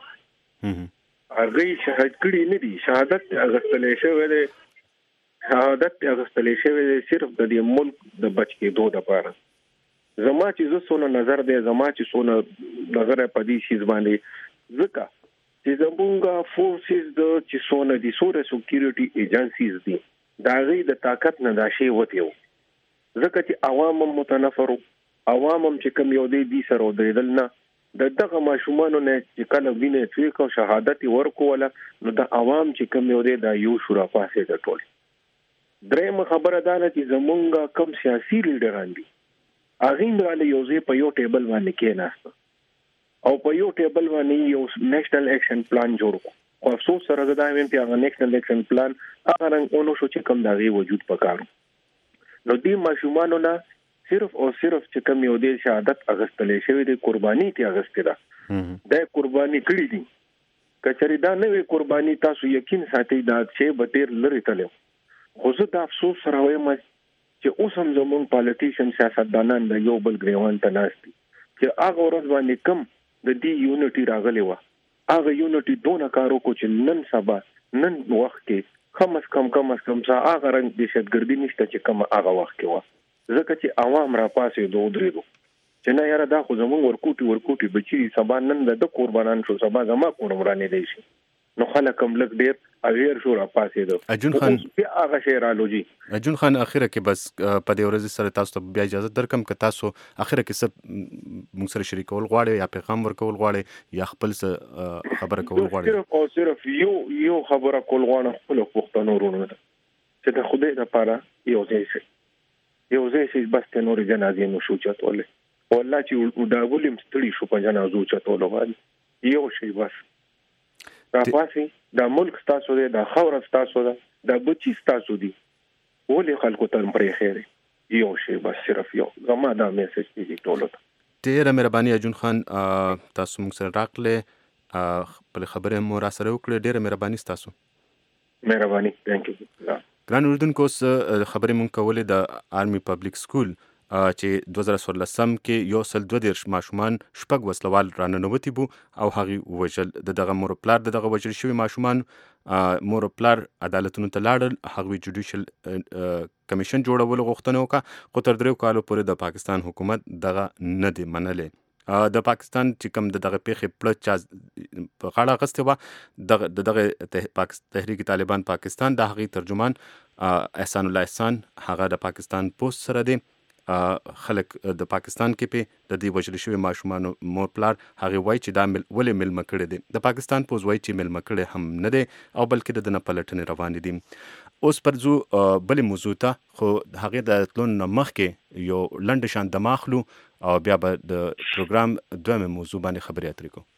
هغه شهادت کړي نه دي شهادت اغستلې شوی دی شهادت اغستلې شوی دی صرف د دې ملک د بچ کېدو لپاره زما چې زه سونه نظر دی زما چې سونه نظر په دې شی باندې ځکه چې زمونږه فورسز د چې سونه دي سوره سکیورټي ایجنسیز دي دا غي د طاقت نه دا شی وته ځکه چې عوام متنفرو عوامم چې کم یو دی دي سره ودرېدل نه د دغه ماشومانو نه چې کله ویني چې کو شهادت ورکوله نو د عوام چې کم یو دی دا یو شورا پاسه د ټول درېمه خبره دا ده چې زمونږ کم سیاسي لیډران دي هغه اندراله یو ځای په یو ټیبل باندې کېناست او په یو ټیبل باندې یو نېشنل اکشن پلان جوړ کړ. خو افسوس سره دا وایم چې هغه نېشنل اکشن پلان هغه رنګ اونو شو چې کم دغه وجود پکارو. نو دې ماشومانو نه صرف او صرف چې کم یو دې شهادت اغستلې شوی د قرباني ته اغستې ده د قرباني کړی دي. کچری دا نه وی قرباني تاسو یقین ساتي دا چې به ډیر لري تلو. خو زه د افسوس سره وایم چې اوس هم زموږ پالیټیشن سیاستدانان د یو بل ګریوان ته ناشتي چې هغه ورځ باندې کم د دې یونټي راغلی و هغه یونټي دونه کارو کو چې نن سبا نن وخت کې کم از کم کم از کم سا هغه رنګ د شتګردي نشته چې کم هغه وخت کې و ځکه چې عوام را پاسې دوه درېدو چې نه یاره دا خو زموږ ورکوټي ورکوټي بچي سبا نن د قربانان شو سبا زما قرباني دی شي نو خلک هم لږ ډیر اویر شو را پاسې دو. اجون خان هغه شی رالوجي اجون خان اخیره کې بس په دې ورځ سره تاسو ته بیا اجازه درکم که تاسو اخیره کې سب موږ سره شریکول غواړي یا پیغام ورکول غواړي یا خپل څه خبره کول غواړي. صرف او صرف یو یو خبره کول غواړم خپل پښتنو ورونو ته چې د خدای لپاره یو ځای شي یو ځای شي بس ته نور جنازې نو شو چتولې والله چې دا ولیم ستړي شو په جنازو چتولو باندې یو شي بس دا پاسي دا ملک تاسو دی دا خاور تاسو ده دا بچی تاسو دی ولې خلکو ته پرې خیره یو شی بس صرف یو زما دا میسج دی ټولو ته. ډیره مهرباني اجون خان تاسو موږ سره راغله په خبره مو را سره وکړه ډیره مهرباني تاسو. مهرباني ثانک یو. ګران اردوونکو خبرې مونږ کولې د آرمي پبلک سکول چې دوه زره څوارلسم کې یو سل دوه دېرش ماشومان شپږ وسلوال راننوتي بو او هغه وژل د دغه مور پلار د دغه وژل شوی ماشومان مور پلار عدالتونو ته لاړل هغه جوډیشل کمیشن جوړول غوښتنه وکړه خو تر دریو کالو پورې د پاکستان حکومت دغه نه دی منلې. د پاکستان چې کوم د دغه پیښې پړه چا په غاړه اخیستې وه د دغه تحریک طالبان پاکستان د هغې ترجمان احسان الله احسان هغه د پاکستان پوسټ سره دی خلک د پاکستان کې په د دې وژل شوی ماشومان مور پلار هغه وایي چې دا مل ولې ملمه کړی دی د پاکستان پوز وایي چې ملمه کړی هم نه دی او بلکې د نه پلټنې روانې دي. اوس پر زو بلې موضوع ته خو هغه د تلون مخکې یو لنډ شان دماغلو او بیا به د پروګرام دویمه موضوع باندې خبرې اترې کوو.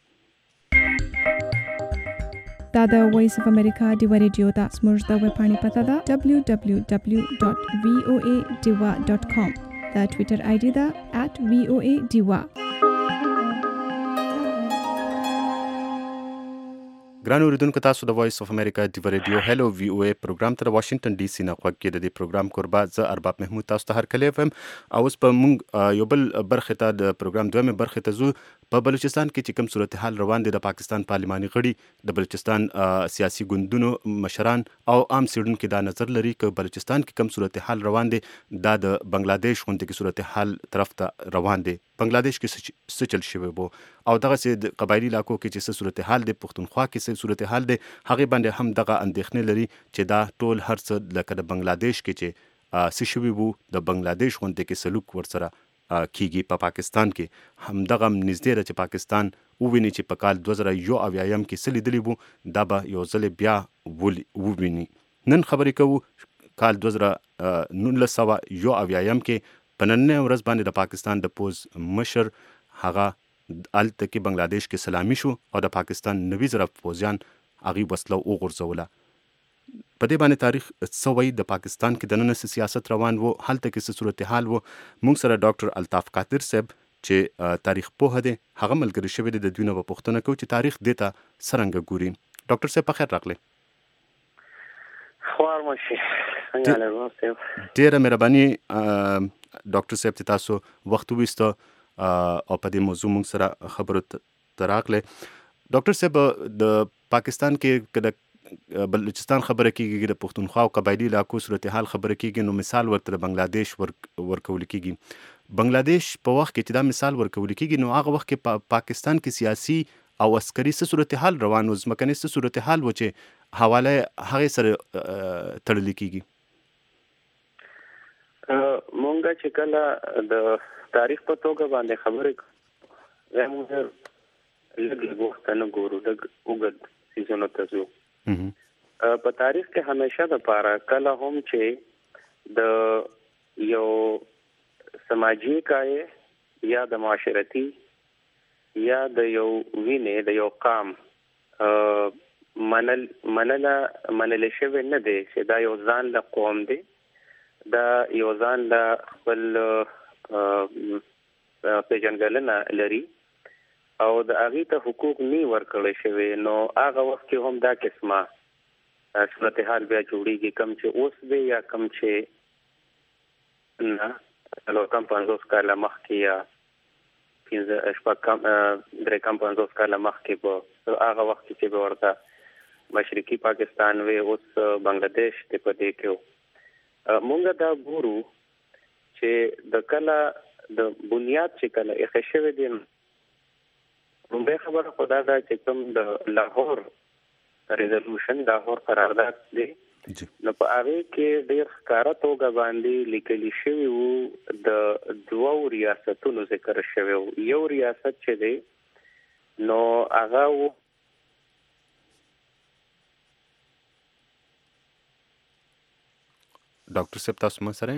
دا د وایس اف امریکا ډیوا ریډیو دا زموږ د ویبپاڼې پته ده دبلیو دبلیو دبلیو ډاټ وی او ای ډیوا ډاټ کام. دا ټویټر آی ډي ده ات وی او ای ډیوا. ګران اوریدونکو تاسو د وایس اف امریکا ډیوا ریډیو هلو وی او ای پروګرام ته واشنگټن ډي سي نه غوږ کې د دې پروګرام کوربه زه ارباب محمود تاسو ته هرکلی ویم او اوس په موږ یو بل برخې ته د پروګرام دویمه برخې ته ځو. په بلوچستان کې چې کوم صورتحال روان دی د پاکستان پارلماني غړي د بلوچستان سیاسي ګوندونو مشران او عام څېړونکي دا نظر لري چې بلوچستان کې کوم صورتحال روان دی دا د بنگلاديش غوندې کې صورتحال طرف ته روان دی. بنگلاديش کې څه چل شوی وو او دغه سي د قبایلی علاقو کې چې څه صورتحال دی پښتونخوا کې څه صورتحال دی هغه باندې هم دغه اندېښنې لري چې دا ټول هر څه لکه د بنگلاديش کې چې څه شوی وو د بنگلاديش غوندې کې سلوک ورسره کیږي په پا پاکستان کې هم دغه نږدې ده چې پاکستان وویني چې په کال دوه زره یو اویایم کې څه لیدلي وو دا به یو ځل بیا وویني. نن خبرې کوو کال دوه زره نولس سوه یو اویایم کې په نننۍ ورځ باندې د پاکستان د پوز مشر هغه هلته کې بنگلاديش کې سلامي شو او د پاکستان نوي زره پوځیان هغې وسله وغورځوله. په دې باندې تاریخ څه وایي د پاکستان کې دننه سیاست روان وو هلته کې څه صورتحال وو. موږ سره ډاکټر الطاف قادر صاحب چې تاریخ پوهه دی هغه ملګری شوی دی د دوی نه به پوښتنه کوو چې تاریخ دې ته څرنګه ګوري. ډاکټر صاحب په خیر راغلی. خوار ماشي څنګه لرو صاحب ډیره مهرباني ډاکټر صاحب چې تاسو وخت وویسته او په دې موضوع موږ سره خبرو ته راغلی. ډاکټر صاحب د پاکستان کې د بلوچستان خبره کیږي د پښتونخوا او قبایلی علاقو صورتحال خبره کیږي نو مثال ورته بنگلاديش ورکول کیږي. بنگلاديش په وخت کې چې دا مثال ورکول کیږي نو هغه وخت کې پا پاکستان کې سیاسي او عسکري څه صورتحال روان و ځمکني څه صورتحال و چې حواله هغه سره تړل کیږي. مونږ چې کله د تاریخ په توګه باندې خبرې کوو موږ لږ لږ وخت نه ګورو لږ وګد سیزونو ته ځو. په تاریخ کې همیشه د پاره کله هم چې د یو سماجی کای یا د معاشرتي یا د یو وینې د یو قام منل منل منل شوی نه دی چې دا یو ځان له قوم دی دا یو ځان له خپل پیژنګلنه لري او د هغې ته حقوق نه ورکړی شوی نو هغه وخت کې هم دا قسمه صورتحال بیا جوړیږي کم چې اوس دی یا کم چې نه نو کم پنځوس کاله مخکې یا پنځه شپږ کم درې کم پنځوس کاله مخکې به هغه وخت کې به ورته مشرقي پاکستان وی اوس بنگلاديش ته پدې کې مونږ دا ګورو چې د کله د بنیاد چې کله یې خښوي دي مونږ خبره خدا دا چې کوم د لاهور ریزولوشن لاهور قرارداد دی نو په هغه کې ډېر ښکارا توګه باندې لیکل شوی وو د دوو ریاستونو ذکر شوی وو یو ریاست چې دی نو هغه وو ډاکټر صاحب تاسو مو سره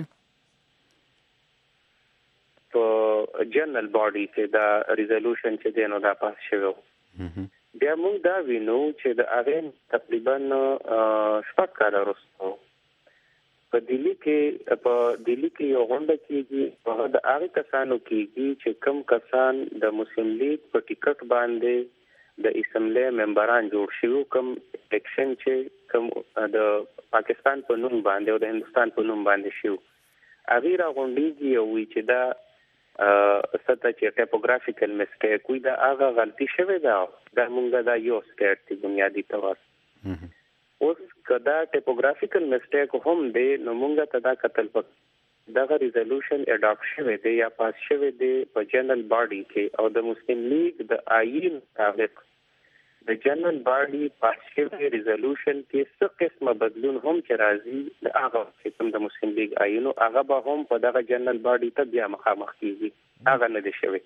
په جنرال باډي کې دا ریزولوشن چې دی نو دا پاس شوی وو بیا موږ دا وینو چې د هغه تقریبا شپږ کاله وروسته په دلی کې په دلی کې یو غونډه کېږي هغه د هغه کسانو کېږي چې کم کسان د مسلم لیگ په ټیکټ باندې د اسمبلی ممبران جوړ شوي کم الیکشن چې کم د پاکستان په نوم باندې او د هندستان په نوم باندې شو هغه را غونډيږي او چې دا ستا چې ټاپوګرافیکل مسټیک وي دا هغه غلطي شوې ده دا مونږ دا یو سټیټ دی بنیادی تور اوس کدا ټاپوګرافیکل مسټیک هم دی نو مونږ ته دا قتل پک دا ریزولوشن اډاپټ شوی دی یا پاس شوی دی په جنرال باډي کې او د مسلم لیگ د آئین مطابق د جنرال باډي پاس شوی ریزولوشن کې څه قسمه بدلون هم چې راځي د هغه چې کوم د مسلم لیگ آئین او هغه به هم په دغه جنرال باډي ته بیا مخامخ کیږي هغه نه دی شوی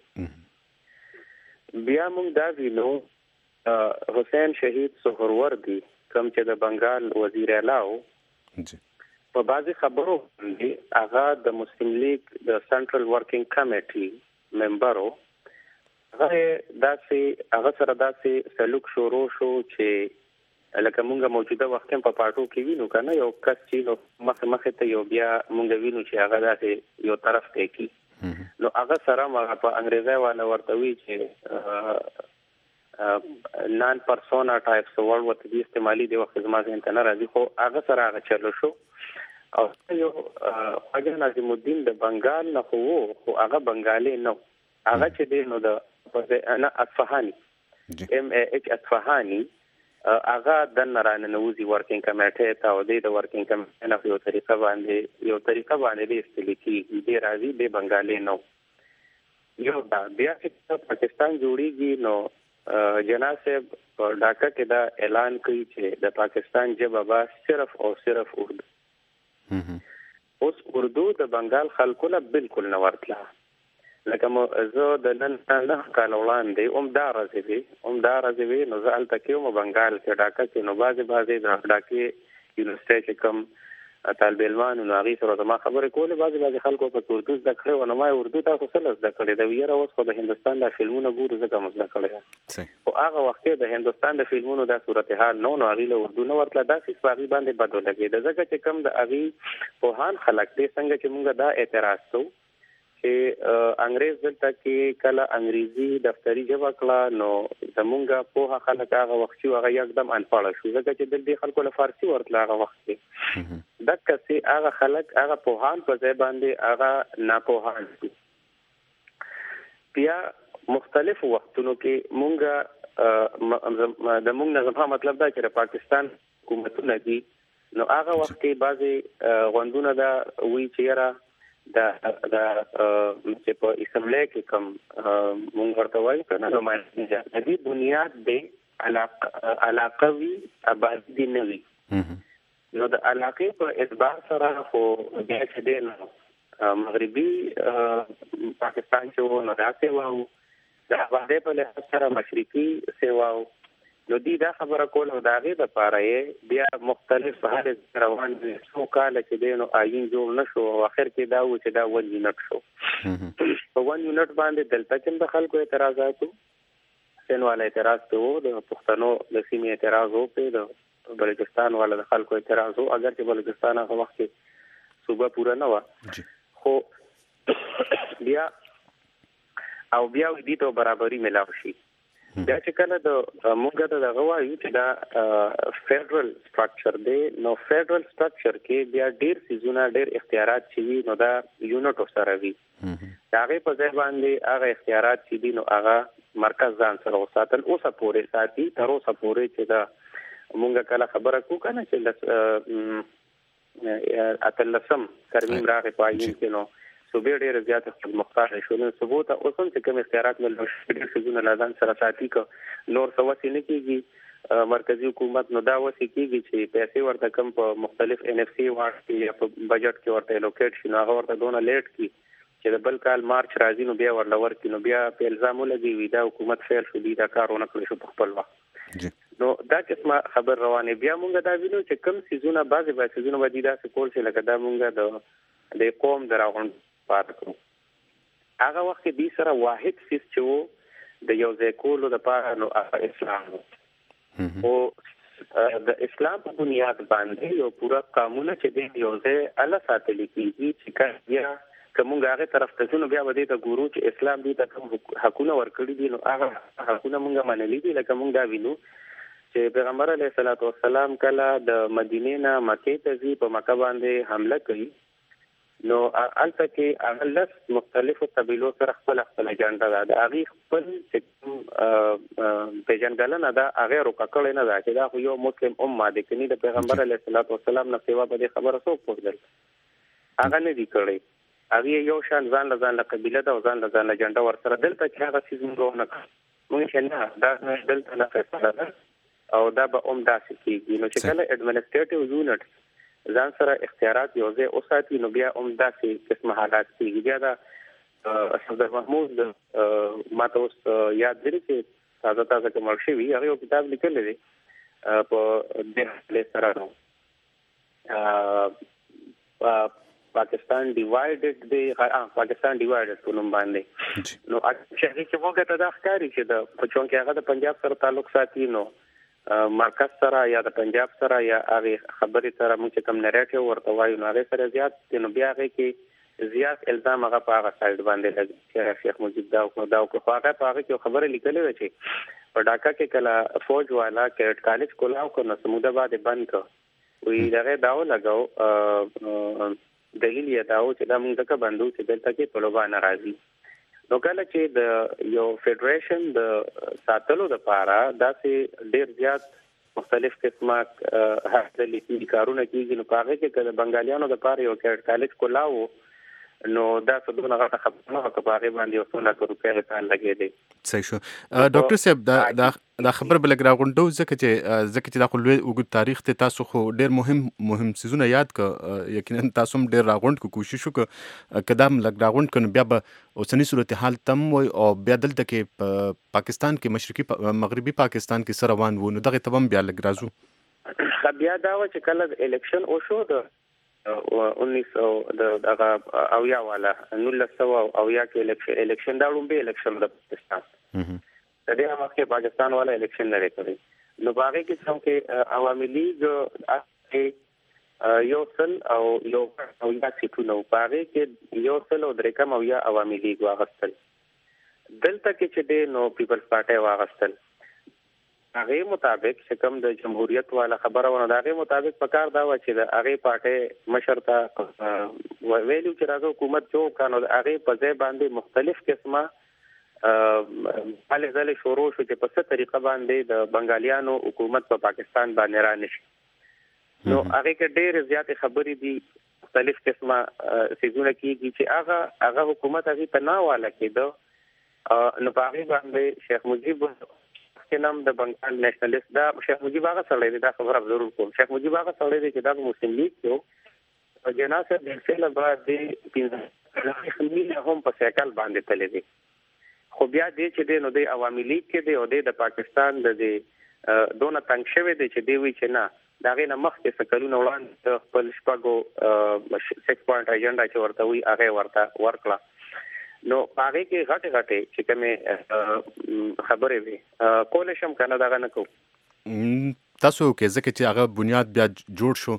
بیا موږ دا وینو حسین شهید سهروردی کوم چې د بنگال وزیر اعلی و په بعضی خبرو باندې هغه د مسلم لیگ د سنټرل ورکینګ کمیټي ممبر و هغه داسې هغه سره داسې سلوک شروع شو چې لکه مونږه موجوده وخت په پارټو کې وینو کنه یو کس چې نو مخ مخ ته یو بیا مونږ وینو چې هغه داسې یو طرف ته کی نو هغه سره هغه په انګریزي والا ورته وی چې نان پرسونا ټایپس ورډ وته دي استعمالي دی وخت زما ځین ته نه راځي خو هغه سره هغه چلو شو او یو خواجه نظیم الدین د بنگال نه خو خو هغه بنگالي نه هغه چې دی نو د انا اصفهاني ام ا ایچ اصفهاني هغه د نارانه نوزي ورکینګ کمیټه ته او د ورکینګ کمیټه نه یو طریقه باندې یو طریقه باندې استلیکي دی راځي د بنگالي نو یو دا بیا چې پاکستان جوړیږي نو جناب صاحب ډاکا کې دا اعلان کوي چې د پاکستان ژبه به صرف او صرف اردو اوس اردو د بنگال خلکو له بالکل نه ورتله لکه مو زه د نن نه کال وړاندې اوم دا راځي اوم دا راځي نو ځل تکي مو بنگال کې ډاکا کې نو بازي بازي د ډاکي یونیورسيټي کوم طالب علمان نو هغه سره ما خبرې کولې بازي بازي خلکو په اردو زده کړو نو ما اردو تاسو سره زده کړې دا ویره اوس په هندستان د فلمونو ګورو زده کوم زده کړې او هغه وخت د هندستان د فلمونو د صورتحال نو نو هغه له اردو نو ورتله داسې باغی باندې بدل لګي د ځکه چې کم د هغه په هان خلک دې څنګه چې موږ دا اعتراض کوو چې انګريز دلته کې کله انګريزي دفتری ژبه کړه نو زمونږه په خلک هغه وخت چې هغه یکدم انپاړه شو ځکه چې د دې خلکو له فارسی ورتله هغه وخت کې دغه چې هغه خلک هغه په هان په ځای باندې هغه ناپوهان دي بیا مختلف وختونو کې مونږه د مونږ نه مطلب دا چې پاکستان حکومتونه دي نو هغه وخت کې بعضي غوندونه دا وی چیرې دا دا چې په اسمبلی کې کوم مونږ ورته وایو کنه نو معنی دا د بنیاد دی علاقه علاقوي آبادی نه وي نو د علاقې په اعتبار سره خو بیا چې دی نو مغربي پاکستان چې و نو دا سیوا و د آبادۍ په لحاظ سره مشرقي سیوا و نو دی دا خبره کول او دا غي د پاره بیا مختلف حالت روان دي څو کال چې دینو آئین جوړ نشو او اخر کې دا و چې دا ون یونټ شو په ون یونټ باندې دلته کوم د خلکو اعتراضاتو سنواله اعتراض ته د پښتنو د سیمې اعتراض وو په د بلوچستان والا د خلکو اعتراض وو اگر چې بلوچستان هغه وخت کې صوبه پورا نه و خو بیا او بیا دې ته برابرۍ ملاو شي دا چې کله د موږ ته د غوايو چې دا فدرال سټراکچر دی نو فدرال سټراکچر کې بیا ډیر سيزونه ډیر اختیارات چې نو دا یونټ سره وي دا غي په ځای باندې هغه اختیارات چې دي نو هغه مرکز ځان سره وساتل اوسه پورې ساتي تر اوسه پورې چې دا موږ کله خبره کو کنه چې اتلسم ترمیم راغی پایین کې نو صوبې ډېر زیات خپل مختار شول ثبوت او اوسم چې کوم اختیارات مل ډېر څه نه لازم سره ساتي کو نور څه نه کیږي مرکزی حکومت نو دا وسی کیږي چې پیسې ورته کم په مختلف ان اف سی واټ یا په بجټ کې ورته الوکیټ شي نو هغه ورته دونه لیټ کی چې د بل کال مارچ راځي نو بیا ورلور کی نو بیا په الزام لګي وي دا حکومت فعل شو دي دا کارونه کړی شو په خپل وخت نو دا قسمه خبر روانه بیا مونږ دا وینو چې کم سيزونه بعضي بعضي سيزونه ودی دا څه کول شي لکه دا مونږ د د قوم دراغون پات کړو هغه وخت دې سره واحد سیس چې وو د یو ځای کولو د پاره نو اسلام او د اسلام په بنیاد باندې یو پورا قانون چې د یو ځای الله ساتل کیږي چې کله کومه هغه طرف ته نو بیا ودی ته ګورو چې اسلام دې ته حقونه ورکړي دي نو هغه حقونه مونږه منلي دي لکه مونږ دا وینو چې پیغمبر علیه الصلاۃ والسلام کله د مدینې نه مکې ته ځي په مکه باندې حمله کوي نو البته کې اغلس مختلفو قبیلو سره خپل خپل اجنډا ده د هغه خپل پیژنګلنه ده هغه روکړل نه ده چې دا خو یو مسلم امه ده کني د پیغمبر علیه الصلاۃ والسلام نه سیوا به خبره سو پوښتل هغه نه دی کړی هغه یو شان ځان ځان له قبیله ده او ځان ځان اجنډا ورسره دلته چې هغه سیزم نه مونږ نه دا دلته نه فیصله ده او دا به اوم داسې کیږي نو چې کله اډمنسټریټیو یونټ ځان سره اختیارات یو ځای اوساتي نو بیا اوم داسې قسمه حالات کیږي بیا دا صدر محمود ماته اوس یاد لري چې تازه تازه کوم شی هغه یو کتاب لیکل دي په دې سره نو پاکستان ډیوایډډ دی پاکستان ډیوایډډ په نوم باندې نو چې چې موږ ته دا ښکاری چې د پچون کې هغه د پنجاب سره تعلق ساتي نو مرکز سره یا د پنجاب سره یا هغه خبرې سره موږ کوم نریټیو ورته وایو نو هغه سره زیات نو بیا هغه کې زیات الزام هغه په هغه سایډ باندې لګي چې شیخ مجید دا او دا او هغه په هغه کې خبره لیکلې و چې په ډاکا کې کله فوج والا کیرټ کالج کولاو کو نو سموده باندې بند کو وی دغه داو لګاو دلیل یې داو چې دا موږ ته بندو چې دلته کې طلبه ناراضي نو کله چې د یو فدریشن د ساتلو د پاره داسې ډیر زیات مختلف قسمه هڅې کارونه کیږي نو هغه کې کله بنگالیانو د پاره یو کالج کولاو نو دا څه دغه غټه خبره نه کوي هغه باندې یو څو لک روپۍ ته لګې دي صحیح شو ډاکټر صاحب دا دا خبر بل غراغونډو ځکه چې ځکه چې دا خو لوی وګ تاریخ ته تاسو خو ډیر مهم مهم سيزونه یاد ک یقینا تاسو هم ډیر راغونډ کو کوشش وک قدم لګ راغونډ کنه بیا به اوسنی صورتحال تم وي او بیا دلته کې پاکستان کې مشرقي مغربي پاکستان کې سره روان وو نو دغه تبم بیا لګ رازو بیا دا و چې کله الیکشن او شو د انیس سو دغه او یا والا نول سو او یا کې الیکشن دا لومبه الیکشن د پاکستان د دې وخت کې پاکستان والا الیکشن لري کړی نو باغې کې څنګه کې عوامي لیگ یو سل او یو او یا سیټونو باغې کې یو سل او درې کم او یا عوامي لیگ واغستل دلته کې چې د نو پیپلز پارټي واغستل هغه مطابق چې کوم د جمهوریت والا خبره ونه دغه مطابق پکار دا و چې د هغه پارټي مشرتا ویلو چې راځو حکومت جو کانو هغه په ځای باندې مختلف قسمه حاله ځله شروع شو چې په څه طریقه باندې د بنگالیانو حکومت په پاکستان باندې را نشي نو هغه کې ډېر زیات خبرې دي مختلف قسمه سيزونه کیږي چې هغه هغه حکومت هغه په ناواله کېدو نو په هغه باندې شیخ مجیب نام د بنگال نېشنلیست دا شیخ مجیب هغه سره دا خبره ضرور کوم شیخ مجیب هغه سره دی چې دا مسلم لیگ ته او جناسه د فعل بعد دی پینځه میلیونه هم په سیکل باندې تللی دي خو بیا دې چې دی نو د عوامي لیگ کې دی او د پاکستان د دونه تنگ شوی دی چې دی وی چې نه دا غي نه مخکې سکلونه وړاندې خپل شپږو سکس پوینټ ایجنډا چې ورته وی هغه ورته ورکړه نو هغه کې غټه غټه چې کومه خبرې وي کول شم کنه دا نه کو تاسو کې ځکه چې هغه بنیاد بیا جوړ شو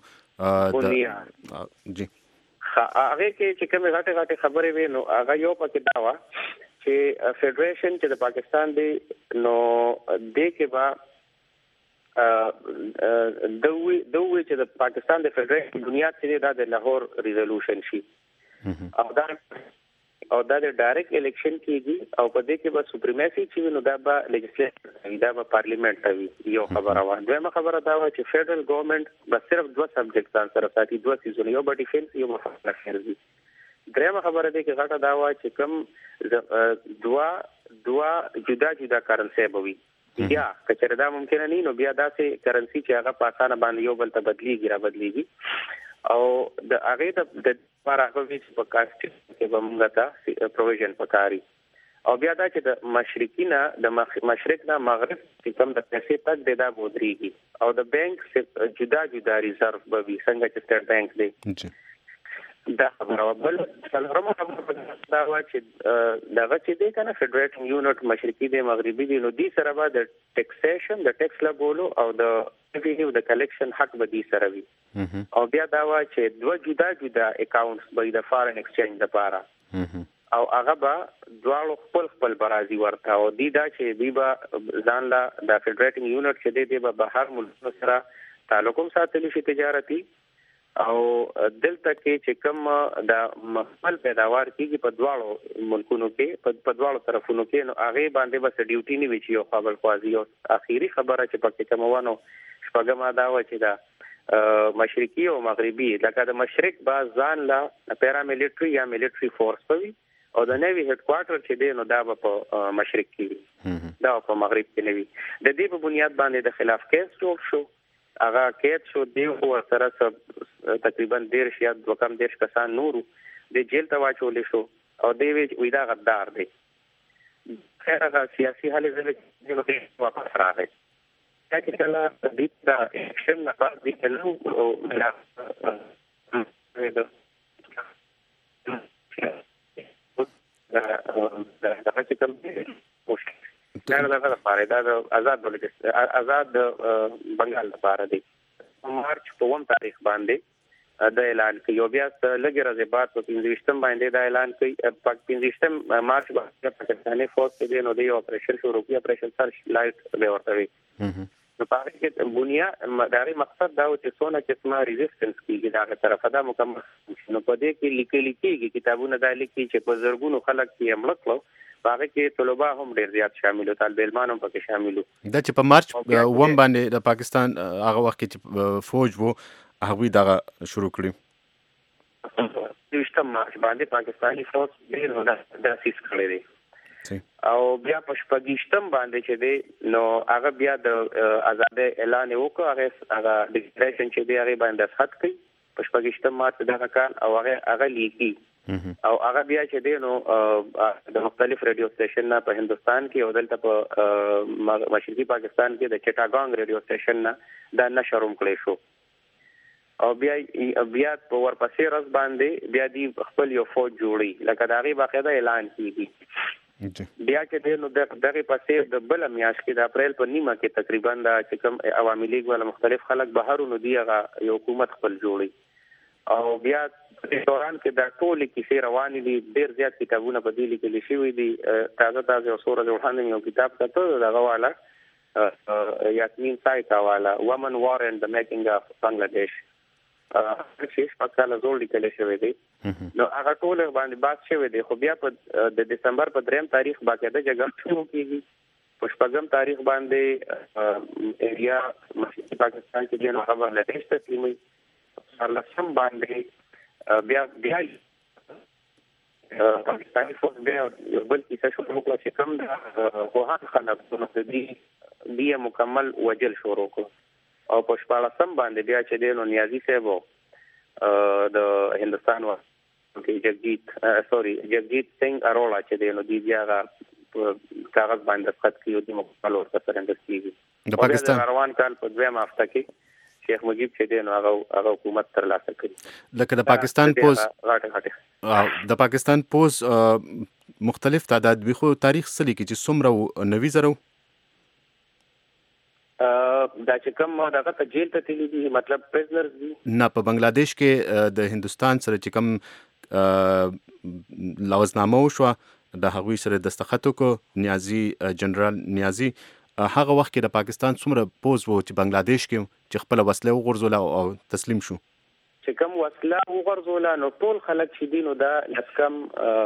جی هغه کې چې کومه غټه غټه خبرې وي نو هغه یو پکې دا و چې فدریشن چې د پاکستان دی نو د کې با دوی دوی چې د پاکستان د فدریشن بنیاد چې دا د لاهور ریزولوشن شي او دا او دا د ډایرکټ الیکشن کېږي او په دې کې به سپریمیسي چې نو دا به لیجسلیټر دا به پارلیمنت وي یو خبره و دویمه خبره دا و چې فدرال ګورنمنت به صرف دوه سبجیکټ سره ساتي دوه سیزونه یو به ډیفنس یو به فارن افیرز درېمه خبره ده چې غټه دا و چې کوم دوه دوه جدا جدا کرنسي به وي یا کچره دا ممکن نه نو بیا داسې کرنسي چې هغه په اسانه باندې یو بل ته بدلیږي را بدلیږي او د هغه د لپاره هغه په کاست کې به موږ ته پروویژن پکاري او بیا دا چې د مشرقینه د مشرق نه مغرب چې کوم د پیسې تک د دا بودريږي او د بانک جدا جدا ریزرو به وي څنګه چې سټیټ بانک دی دا خبره بل څلورمه خبره دا و چې دغه چې دی کنه فدریټنګ یونټ مشرقي دی مغربي دی نو دې سره به د ټیکسیشن د ټیکس لګولو او د ریوینیو د کلیکشن حق به دې سره وي او بیا دا و چې دوه جدا جدا اکاونټس به د فارن ایکسچینج لپاره او هغه به دواړو خپل خپل برازي ورته او دی دا چې دی به ځان لا د فدریټنګ یونټ چې دی به بهر ملکونو سره تعلقوم ساتلی شي تجارتي او دلته کې چې کوم د مخمل پیداوار کیږي په دواړو ملکونو کې په دواړو طرفونو کې نو هغه باندې بس ډیوټي نه وی چې یو خبر کوازي او اخیری خبره چې پکې کوموانو شپږم دا و چې دا مشرقي او مغربي لکه د مشرق باز ځان لا پیرا ملټري یا ملټري فورس پوي او د نیوی هډ کوارټر چې دی نو دا په مشرق کې دا په مغرب کې نیوی د دې په بنیاد باندې د خلاف کیس جوړ شو هغه کېد شو دی او سره تقریبا ډیر شیا د کم دیش کسان نورو د جیل ته واچول شو او دی وی دا غدار دی خیر هغه سیاسي حل زله چې واپس راغی چې کله د دې د اکشن نه پات دي نو او دا دا چې کوم دا دا لپاره دا آزاد ولګ آزاد بنگال لپاره دی مارچ په اووم تاریخ باندې د اعلان کوي یو بیا لګي راځي بعد په پنځوستم باندې دا اعلان کوي په پنځوستم مارچ باندې پاکستاني فوج کې نو دی اپریشن شروع کوي اپریشن سر لایټ به ورته وي نو په هغه کې بنیاد مداري مقصد دا و چې څونه قسمه ریزिस्टेंस کیږي دا طرفه دا مکمل نو په دې کې لیکل کېږي کتابونه دا لیکي چې په زرګونو خلک یې عمل کړو هغه کې طلبه هم ډیر زیات شامل او طالب علمان هم پکې شامل دي دا چې په مارچ وم باندې د پاکستان هغه وخت کې فوج وو هغه دا شروع کړی دوشته مارچ باندې پاکستاني فوج ډیر ودا تاسیس کړی دی او بیا په شپږشتم باندې چې دی نو هغه بیا د آزاد اعلان وکړ هغه هغه ډیکلریشن چې دی هغه باندې خط کړی په شپږشتم مارچ دغه کال او هغه هغه لیکي او هغه بیا چې دی نو د مختلف ریډیو سټیشن نه په هندستان کې او دلته په مشرقي پاکستان کې د چټاګانګ ریډیو سټیشن نه دا نشروم کړی شو او بیا بیا په ورپسې ورځ باندې بیا دی خپل یو فوج جوړي لکه دا غي باقاعده اعلان کیږي بیا چې دی نو دغه پسې د بل میاشت کې د اپریل په نیمه کې تقریبا د چې کوم عوامي لیگ ولا مختلف خلک بهرونو دی هغه یو حکومت خپل جوړي او بیا په دوران کې دا ټول کیسې روانې دي ډېر زیات کتابونه په دې لیکل شوي دي تازه تازه او سوره جوړان یو کتاب کته دغه والا یاسمین سایتا والا وومن وار اند د میکینګ اف بنگلاديش چې په کال زول لیکل شوی دی نو هغه ټول باندې بحث شوی دی خو بیا په د دسمبر په دریم تاریخ باقاعده جګړه شروع کیږي په شپږم تاریخ باندې ایریا مشرقي پاکستان کې د خبر لټیش تسلیمي لسم باندې بیا بیا پاکستاني فوج بیا بل کیسه شروع کړه چې کوم د کوهان خلک د دې دی مکمل وجل شروع کړ او په شپږم باندې بیا چې د نیازي صاحب د هندستان و کې جگجیت سوري جگجیت سنگ ارولا چې د نو دی بیا کاغذ باندې خط کیو د مکمل ورته سره اندستي د پاکستان روان کال په دویم هفته کې شیخ مجیب چې دی نو هغه هغه حکومت ترلاسه کړي. لکه د پاکستان پوز د پاکستان پوز مختلف تعداد وي، خو تاریخ سلی کې چې څومره نوي زره دا چې کوم دغه ته جیل ته تللی دي، مطلب پریزنرز دي. نه، په بنگلاديش کې د هندستان سره چې کوم لوزنامه وشوه د هغوی سره دستخط وکړو نیازي جنرال نیازي، هغه وخت کې د پاکستان څومره پوز وو چې بنگلاديش کې چې خپل وسله وغورځوله او تسلیم شو؟ چې کوم وسله وغورځوله نو ټول خلک چې دي نو دا کم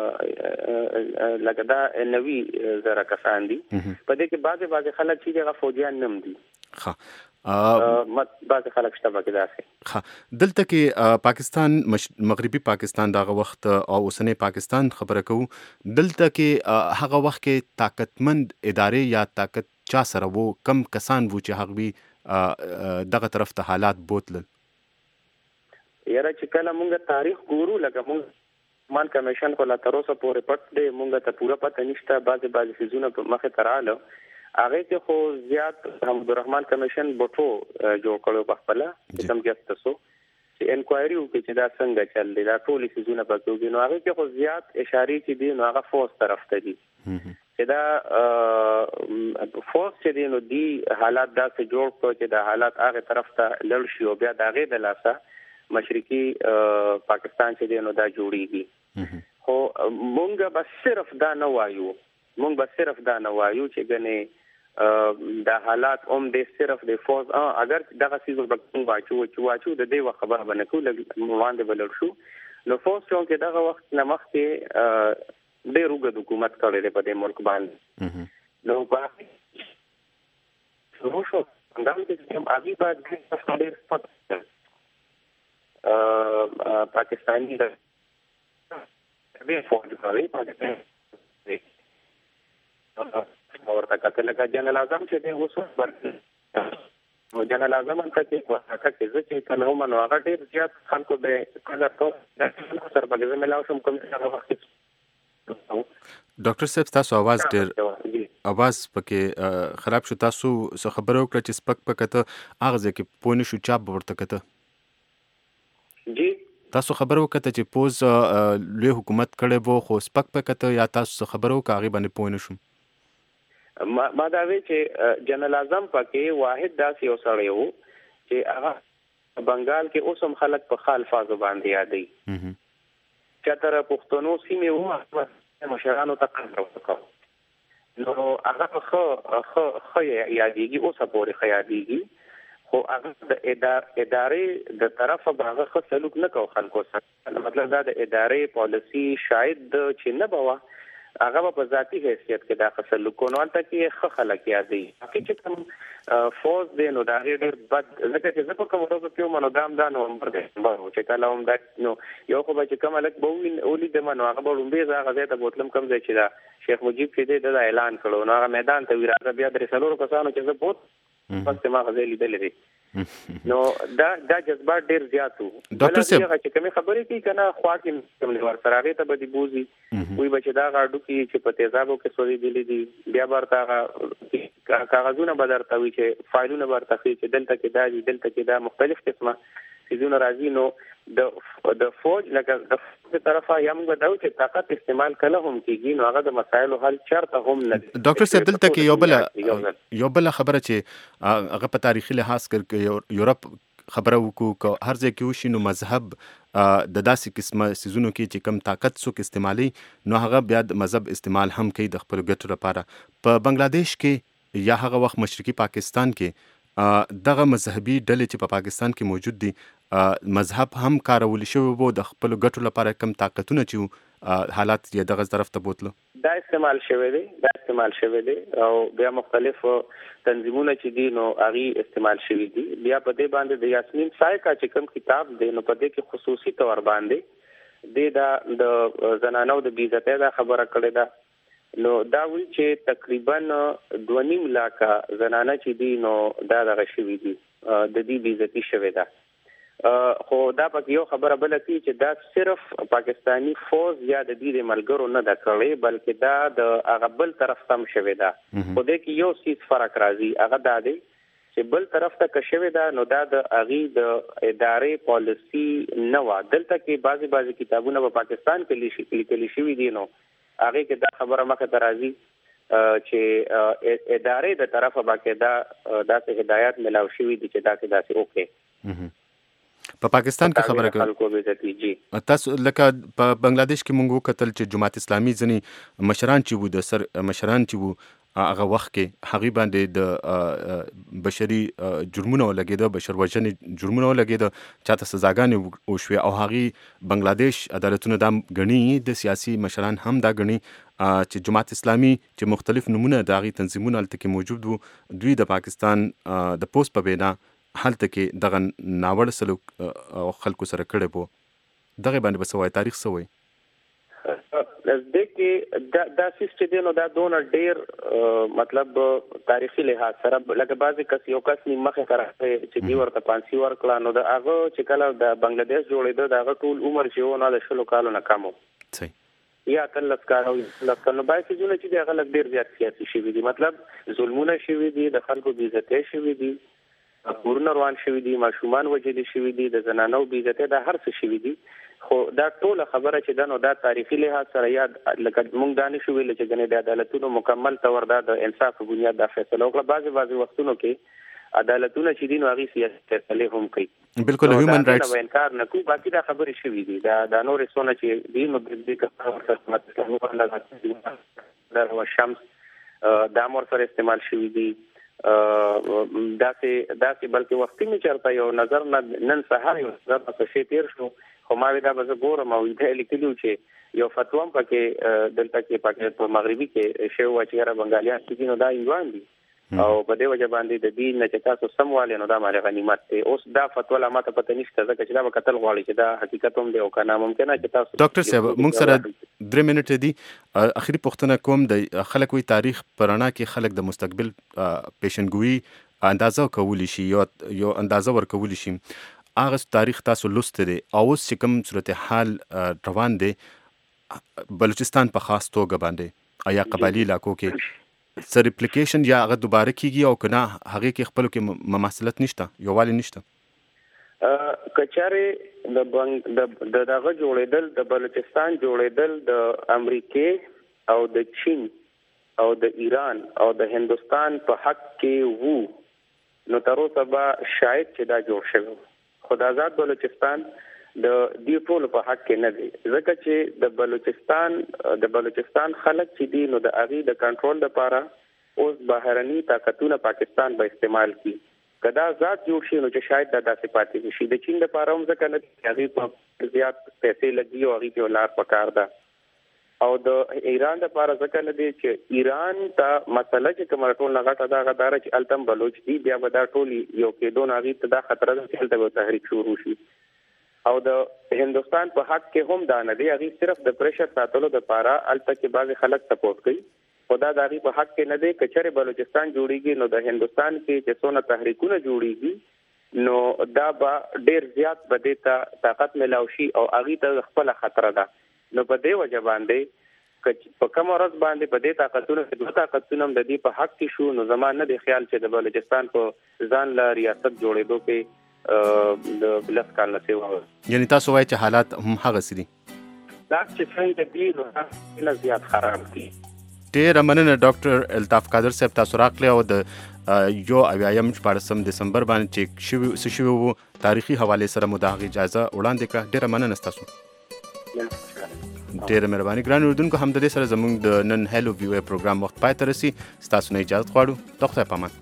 لکه دا نوي زره کسان دي. په دې کې بعضې بعضې خلک چې دي هغه فوجیان نه هم دي. ښه بعضې خلک شته پکې داسې. ښه، دلته کې پاکستان مغربي پاکستان دغه وخت او اوسنی پاکستان خبره کوو، دلته کې هغه وخت کې طاقتمند ادارې یا طاقت چا سره وو، کم کسان وو چې هغوی دغه طرف ته حالات بوتلل؟ یاره چې کله مونږ تاریخ ګورو، لکه مونږ مان کمیشن کو لا تر اوسه پورې پټ دی، مونږ ته پوره پته نشته. بعضې بعضې څیزونه په مخې ته راغله، هغې کې خو زیات حمدالرحمن کمیشن بټو جوړ کړی په خپله چې کوم کې تاسو چې انکوایري وکړي چې دا څنګه چل دی، دا ټولې څیزونه پکې وګوري. نو هغې کې خو زیات اشارې چې دي نو هغه فوز طرف ته دي چې دا فوز چې دی نو دی حالات داسې جوړ کړو چې دا حالات هغې طرف ته لړ شي او بیا د هغې د لاسه مشرقي پاکستان چې دی نو دا جوړیږي. خو مونږ به صرف دا نه وایو، مونږ به صرف دا نه وایو چې ګنې دا حالات هم دی صرف د فوز اگر دغه څیز به کوم واچو چې واچو د دې وخت خبره به نه کوو، لږ وړاندې به لړ شو. نو فوز چونکې دغه وخت نه مخکې ډېر اوږد حکومت کړی دی په دې ملک باندې. نو باقي شروع شو همداسې چې هغوی باید ډېر سپک پاکستانی د فوج کوي پاکستان ورته کته لکه جنرال اعظم چې دی اوس ورته نو جنرال اعظم ته کې وخت کې چې کله هم نو هغه ډېر زیات خلکو به کله ټول سر باندې ملاو شم کوم څه وخت. ډاکټر صاحب تاسو आवाज ډېر आवाज پکې خراب شو، تاسو څه خبره وکړه چې سپک پکته هغه ځکه پوه نه شو چا ورته کته؟ جی تاسو خبرو وکړه چې پوز لوی حکومت کړی وو خو سپک پکته، یا تاسو خبرو وکړه هغې باندې پوه نه شوم؟ ما دا وی چې جنرال اعظم پکې واحد داسې یو سړی و چې هغه بنګال کې اوس هم خلک په ښه الفاظو باندې یادوي. چېرته پښتنو سیمې وو مشرانو ته قدر وکړو نو هغه ښه ښه یادېږي، اوسه پورې ښه یادېږي. خو هغه د ادارې د طرفه به هغه ښه سلوک نه کوو خلکو سره، مطلب دا د ادارې پالیسي شاید چې نه به وه هغه به په ذاتي حیثیت کې دا ښه سلوک کوو. نو هلته کې ښه خلک یادوي. باقي چې کوم فوز دی نو د هغې ډېر بد، ځکه چې زه په کوم ورځو کې وم نو دا هم دا نومبر ډسمبر و چې کله هم دا نو یو خو به چې کوم هلک به ولیدم نو هغه به لومبې زه هغه ځای ته بوتلم کوم ځای چې دا شیخ مجیب چې دی دا اعلان کړو نو هغه میدان ته وي راځه بیا درې څلورو کسانو چې زه بوت بس ما غزې لیدلې دي. نو دا دا جذبات ډېر زیات وو. ډاکټر صاحب چې کومې خبرې کوي که نه خوا کې کوم ورسره هغې ته به دې بوځي وایي به چې دا هغه هډوکي چې په تیزابو کې سوځېدلي دي، بیا به ورته هغه کاغذونه به درته وي چې فایلونه به ورته ښیي چې دلته کې دا دي دلته کې دا مختلف قسمه څیزونه راځي. نو د د فوج لکه د فوج طرفه یا موږ دا وایو چې طاقت استعمال کله هم کېږي نو هغه د مسایلو حل چېرته هم نه دی. ډاکټر صاحب دلته کې یو بله یو بله خبره چې هغه په تاریخي لحاظ یورپ خبره وکړو که هر ځای کې وشي نو مذهب د داسې قسمه څیزونو کې چې کم طاقت څوک استعمالي نو هغه بیا د مذهب استعمال هم کوي د خپلو ګټو لپاره. په بنګلادیش کې یا هغه وخت مشرقي پاکستان کې دغه مذهبي ډلې چې په پاکستان کې موجود دي مذهب هم کارول شوی وو د خپلو ګټو لپاره، کم طاقتونه چې حالات یې دغه طرف ته بوتلو دا استعمال شوی دی دا استعمال شوی دی او بیا مختلف تنظیمونه چې دي نو هغې استعمال شوي دي. بیا په دې باندې د یاسمین سایکا چې کوم کتاب دی نو په دې کې خصوصي طور باندې دې دا د زنانو د بېعزتۍ دا خبره کړې ده. نو دا وایي چې تقریبا دوه نیم لاکه زنانه چې دي نو دا دغه شوي دي د دې بېعزتي شوې ده خو دا پکې یو خبره بل کی چې دا صرف پاکستانی فوج یا د دې ملګرو نه د کړې بلکې دا د هغه بل طرف تم شوی دا خو د کې یو څه فرق راځي هغه دا دی چې بل طرف ته کښوي دا نو دا د اغي د ادارې پالیسی نه و دلته کې بعضي بعضي کتابونه په پاکستان کې لیکل شوي دي نو هغه کې دا خبره مخه ته راځي چې ادارې د طرفه باقاعده داسې هدایت ملاو شوي دي چې دا کې داسې اوکې په پاکستان کې خبره کوي تاسو لکه په بنگلاديش کې مونږ کتل چې جماعت اسلامي ځنی مشران چې وو د سر مشران چې وو هغه وخت کې هغه باندې د بشري جرمونو لګیده بشر وژنې جرمونو لګیده چاته سزاګانې وشوي او هغه بنگلاديش عدالتونو د غني د سیاسي مشران هم دا غني چې جماعت اسلامي چې مختلف نمونه د هغه تنظیمونو الته کې موجود وو دوی د پاکستان د پوسټ په بنا حالته کې دغه ناوړ سلوک او خلکو سره کړي وو دغه باندې بسوي تاریخ سوي د کې دا د سیستم نو دا دون ډیر مطلب تاریخي لحاظ سره لکه بعضی کس یو کس نیمه کړه چې دی ورته پانسی ورکړه نو دا هغه چې کله د بنگلاديش جوړېده دا هغه ټول عمر چې و نه د شلو کالو نه کم صحیح یا تل لسکارو لکه باید چې چې هغه لږ ډیر زیات سیاسي شوی دي مطلب ظلمونه شوی دي د خلکو بې عزتي شوی دي کورونه روان شوی دي ماشومان وجلي شوی دي د زنانو بې عزتي دا هر څه شوی دي خو دا ټول خبره چې دا نو دا تاریخي لحاظ سره یاد لکه مونږ دانش ویل چې غنې د عدالتونو مکمل تور دا د انصاف په بنیاد د فیصله وکړه بعضي بعضي وختونو کې عدالتونه چې دین هغه سیاسي فیصله هم کوي بالکل هیومن رائټس انکار نه کوي باقي دا خبره شوی دي دا د نور سونه چې دی نو د دې کار مثلا دا شمس دا مور سره استعمال شوی دي داسې داسې بلکې وختي می چرته یو نظر نن سهار یو نظر په شی تیر شو خو ما ودا به ګورم او د لیکلو چې یو فتوا پکې دلته کې پکې په مغربي کې شی و چې را بنگالیان چې نو دا ایوان دي او په دې وجه باندې د دین نه چې تاسو سمواله نو دا مال غنیمت ته اوس دا فتوا لا ماته پته نشته ځکه چې دا قتل غواړي چې دا حقیقت هم دی او کنه ممکنه چې تاسو ډاکټر صاحب موږ سره درې منټه دي اخري پوښتنه کوم د خلک وی تاریخ پرانا کې خلک د مستقبل پیشنګوئی اندازه کولی شي یو یو اندازه ور کولی شي هغه تاریخ تاسو لوست دي او اوس چې کوم صورتحال روان دي بلوچستان په خاص توګه باندې آیا قبایلی علاقو کې سر ریپلیکیشن یا هغه دوباره کیږي او کنه هغه کې خپل کې مماثلت نشته یووالی نشته کچاره د بنگ د دغه جوړېدل د بلوچستان جوړېدل د امریکای او د چین او د ایران او د هندستان په حق کې وو نو تر اوسه به شاید چې دا جوړ شوی خدای آزاد بلوچستان د دې ټول په حق کې نه دی ځکه چې د بلوچستان د بلوچستان خلک چې دي نو د اغي د کنټرول لپاره اوس بهرني طاقتونه پاکستان به استعمال کړي کدا ذات جوړ شي نو چې شاید دا داسې پاتې شي د چین لپاره هم ځکه نه اغي په زیات پیسې لګي او اغي په لار پکار ده او د ایران لپاره ځکه نه دی چې ایران ته مسله چې کومه ټول نه غټه دا غدار چې التم بلوچ دي بیا به دا ټول یو کې دوه اغي ته دا خطر ده چې الته تحریک شروع شي او د هندستان په حق کې هم دا نه دی هغه صرف د پریشر ساتلو د لپاره الته کې بعض خلک سپورټ کوي خدا د هغه په حق کې نه دی کچره بلوچستان جوړیږي نو د هندستان کې چې څونه تحریکونه جوړیږي نو دا به ډیر زیات بده تا طاقت ملاوي شي او هغه ته خپل خطر ده نو په دې وجه باندې په کوم ورځ باندې په دې طاقتونو د طاقتونو د دې په حق کې شو نو زمانه د خیال چې د بلوچستان په ځان لا ریاست جوړېدو کې د بلس کال نه سیوا یعنی تاسو وایي چې حالات هم هغه سدي دا چې څنګه دي نو نه زیات خراب دي ډیر مننه ډاکټر الطاف قادر صاحب تاسو راغلی او د یو اویایم شپږم دسمبر باندې چې شوی شوی وو تاریخي حواله سره مداغه اجازه وړاندې کړه ډیر مننه تاسو ډیر مهرباني ګران اردوونکو هم د دې سره زموږ د نن هلو ویو پروګرام وخت پای ته رسي تاسو نه اجازه غواړو ډاکټر پامان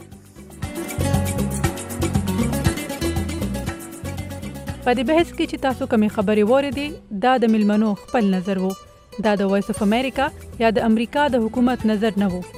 په دې بحث کې چې تاسو کومې خبرې واورېدې دا د ملمنو خپل نظر وو دا د وایس اف امریکا یا د امریکا د حکومت نظر نه وو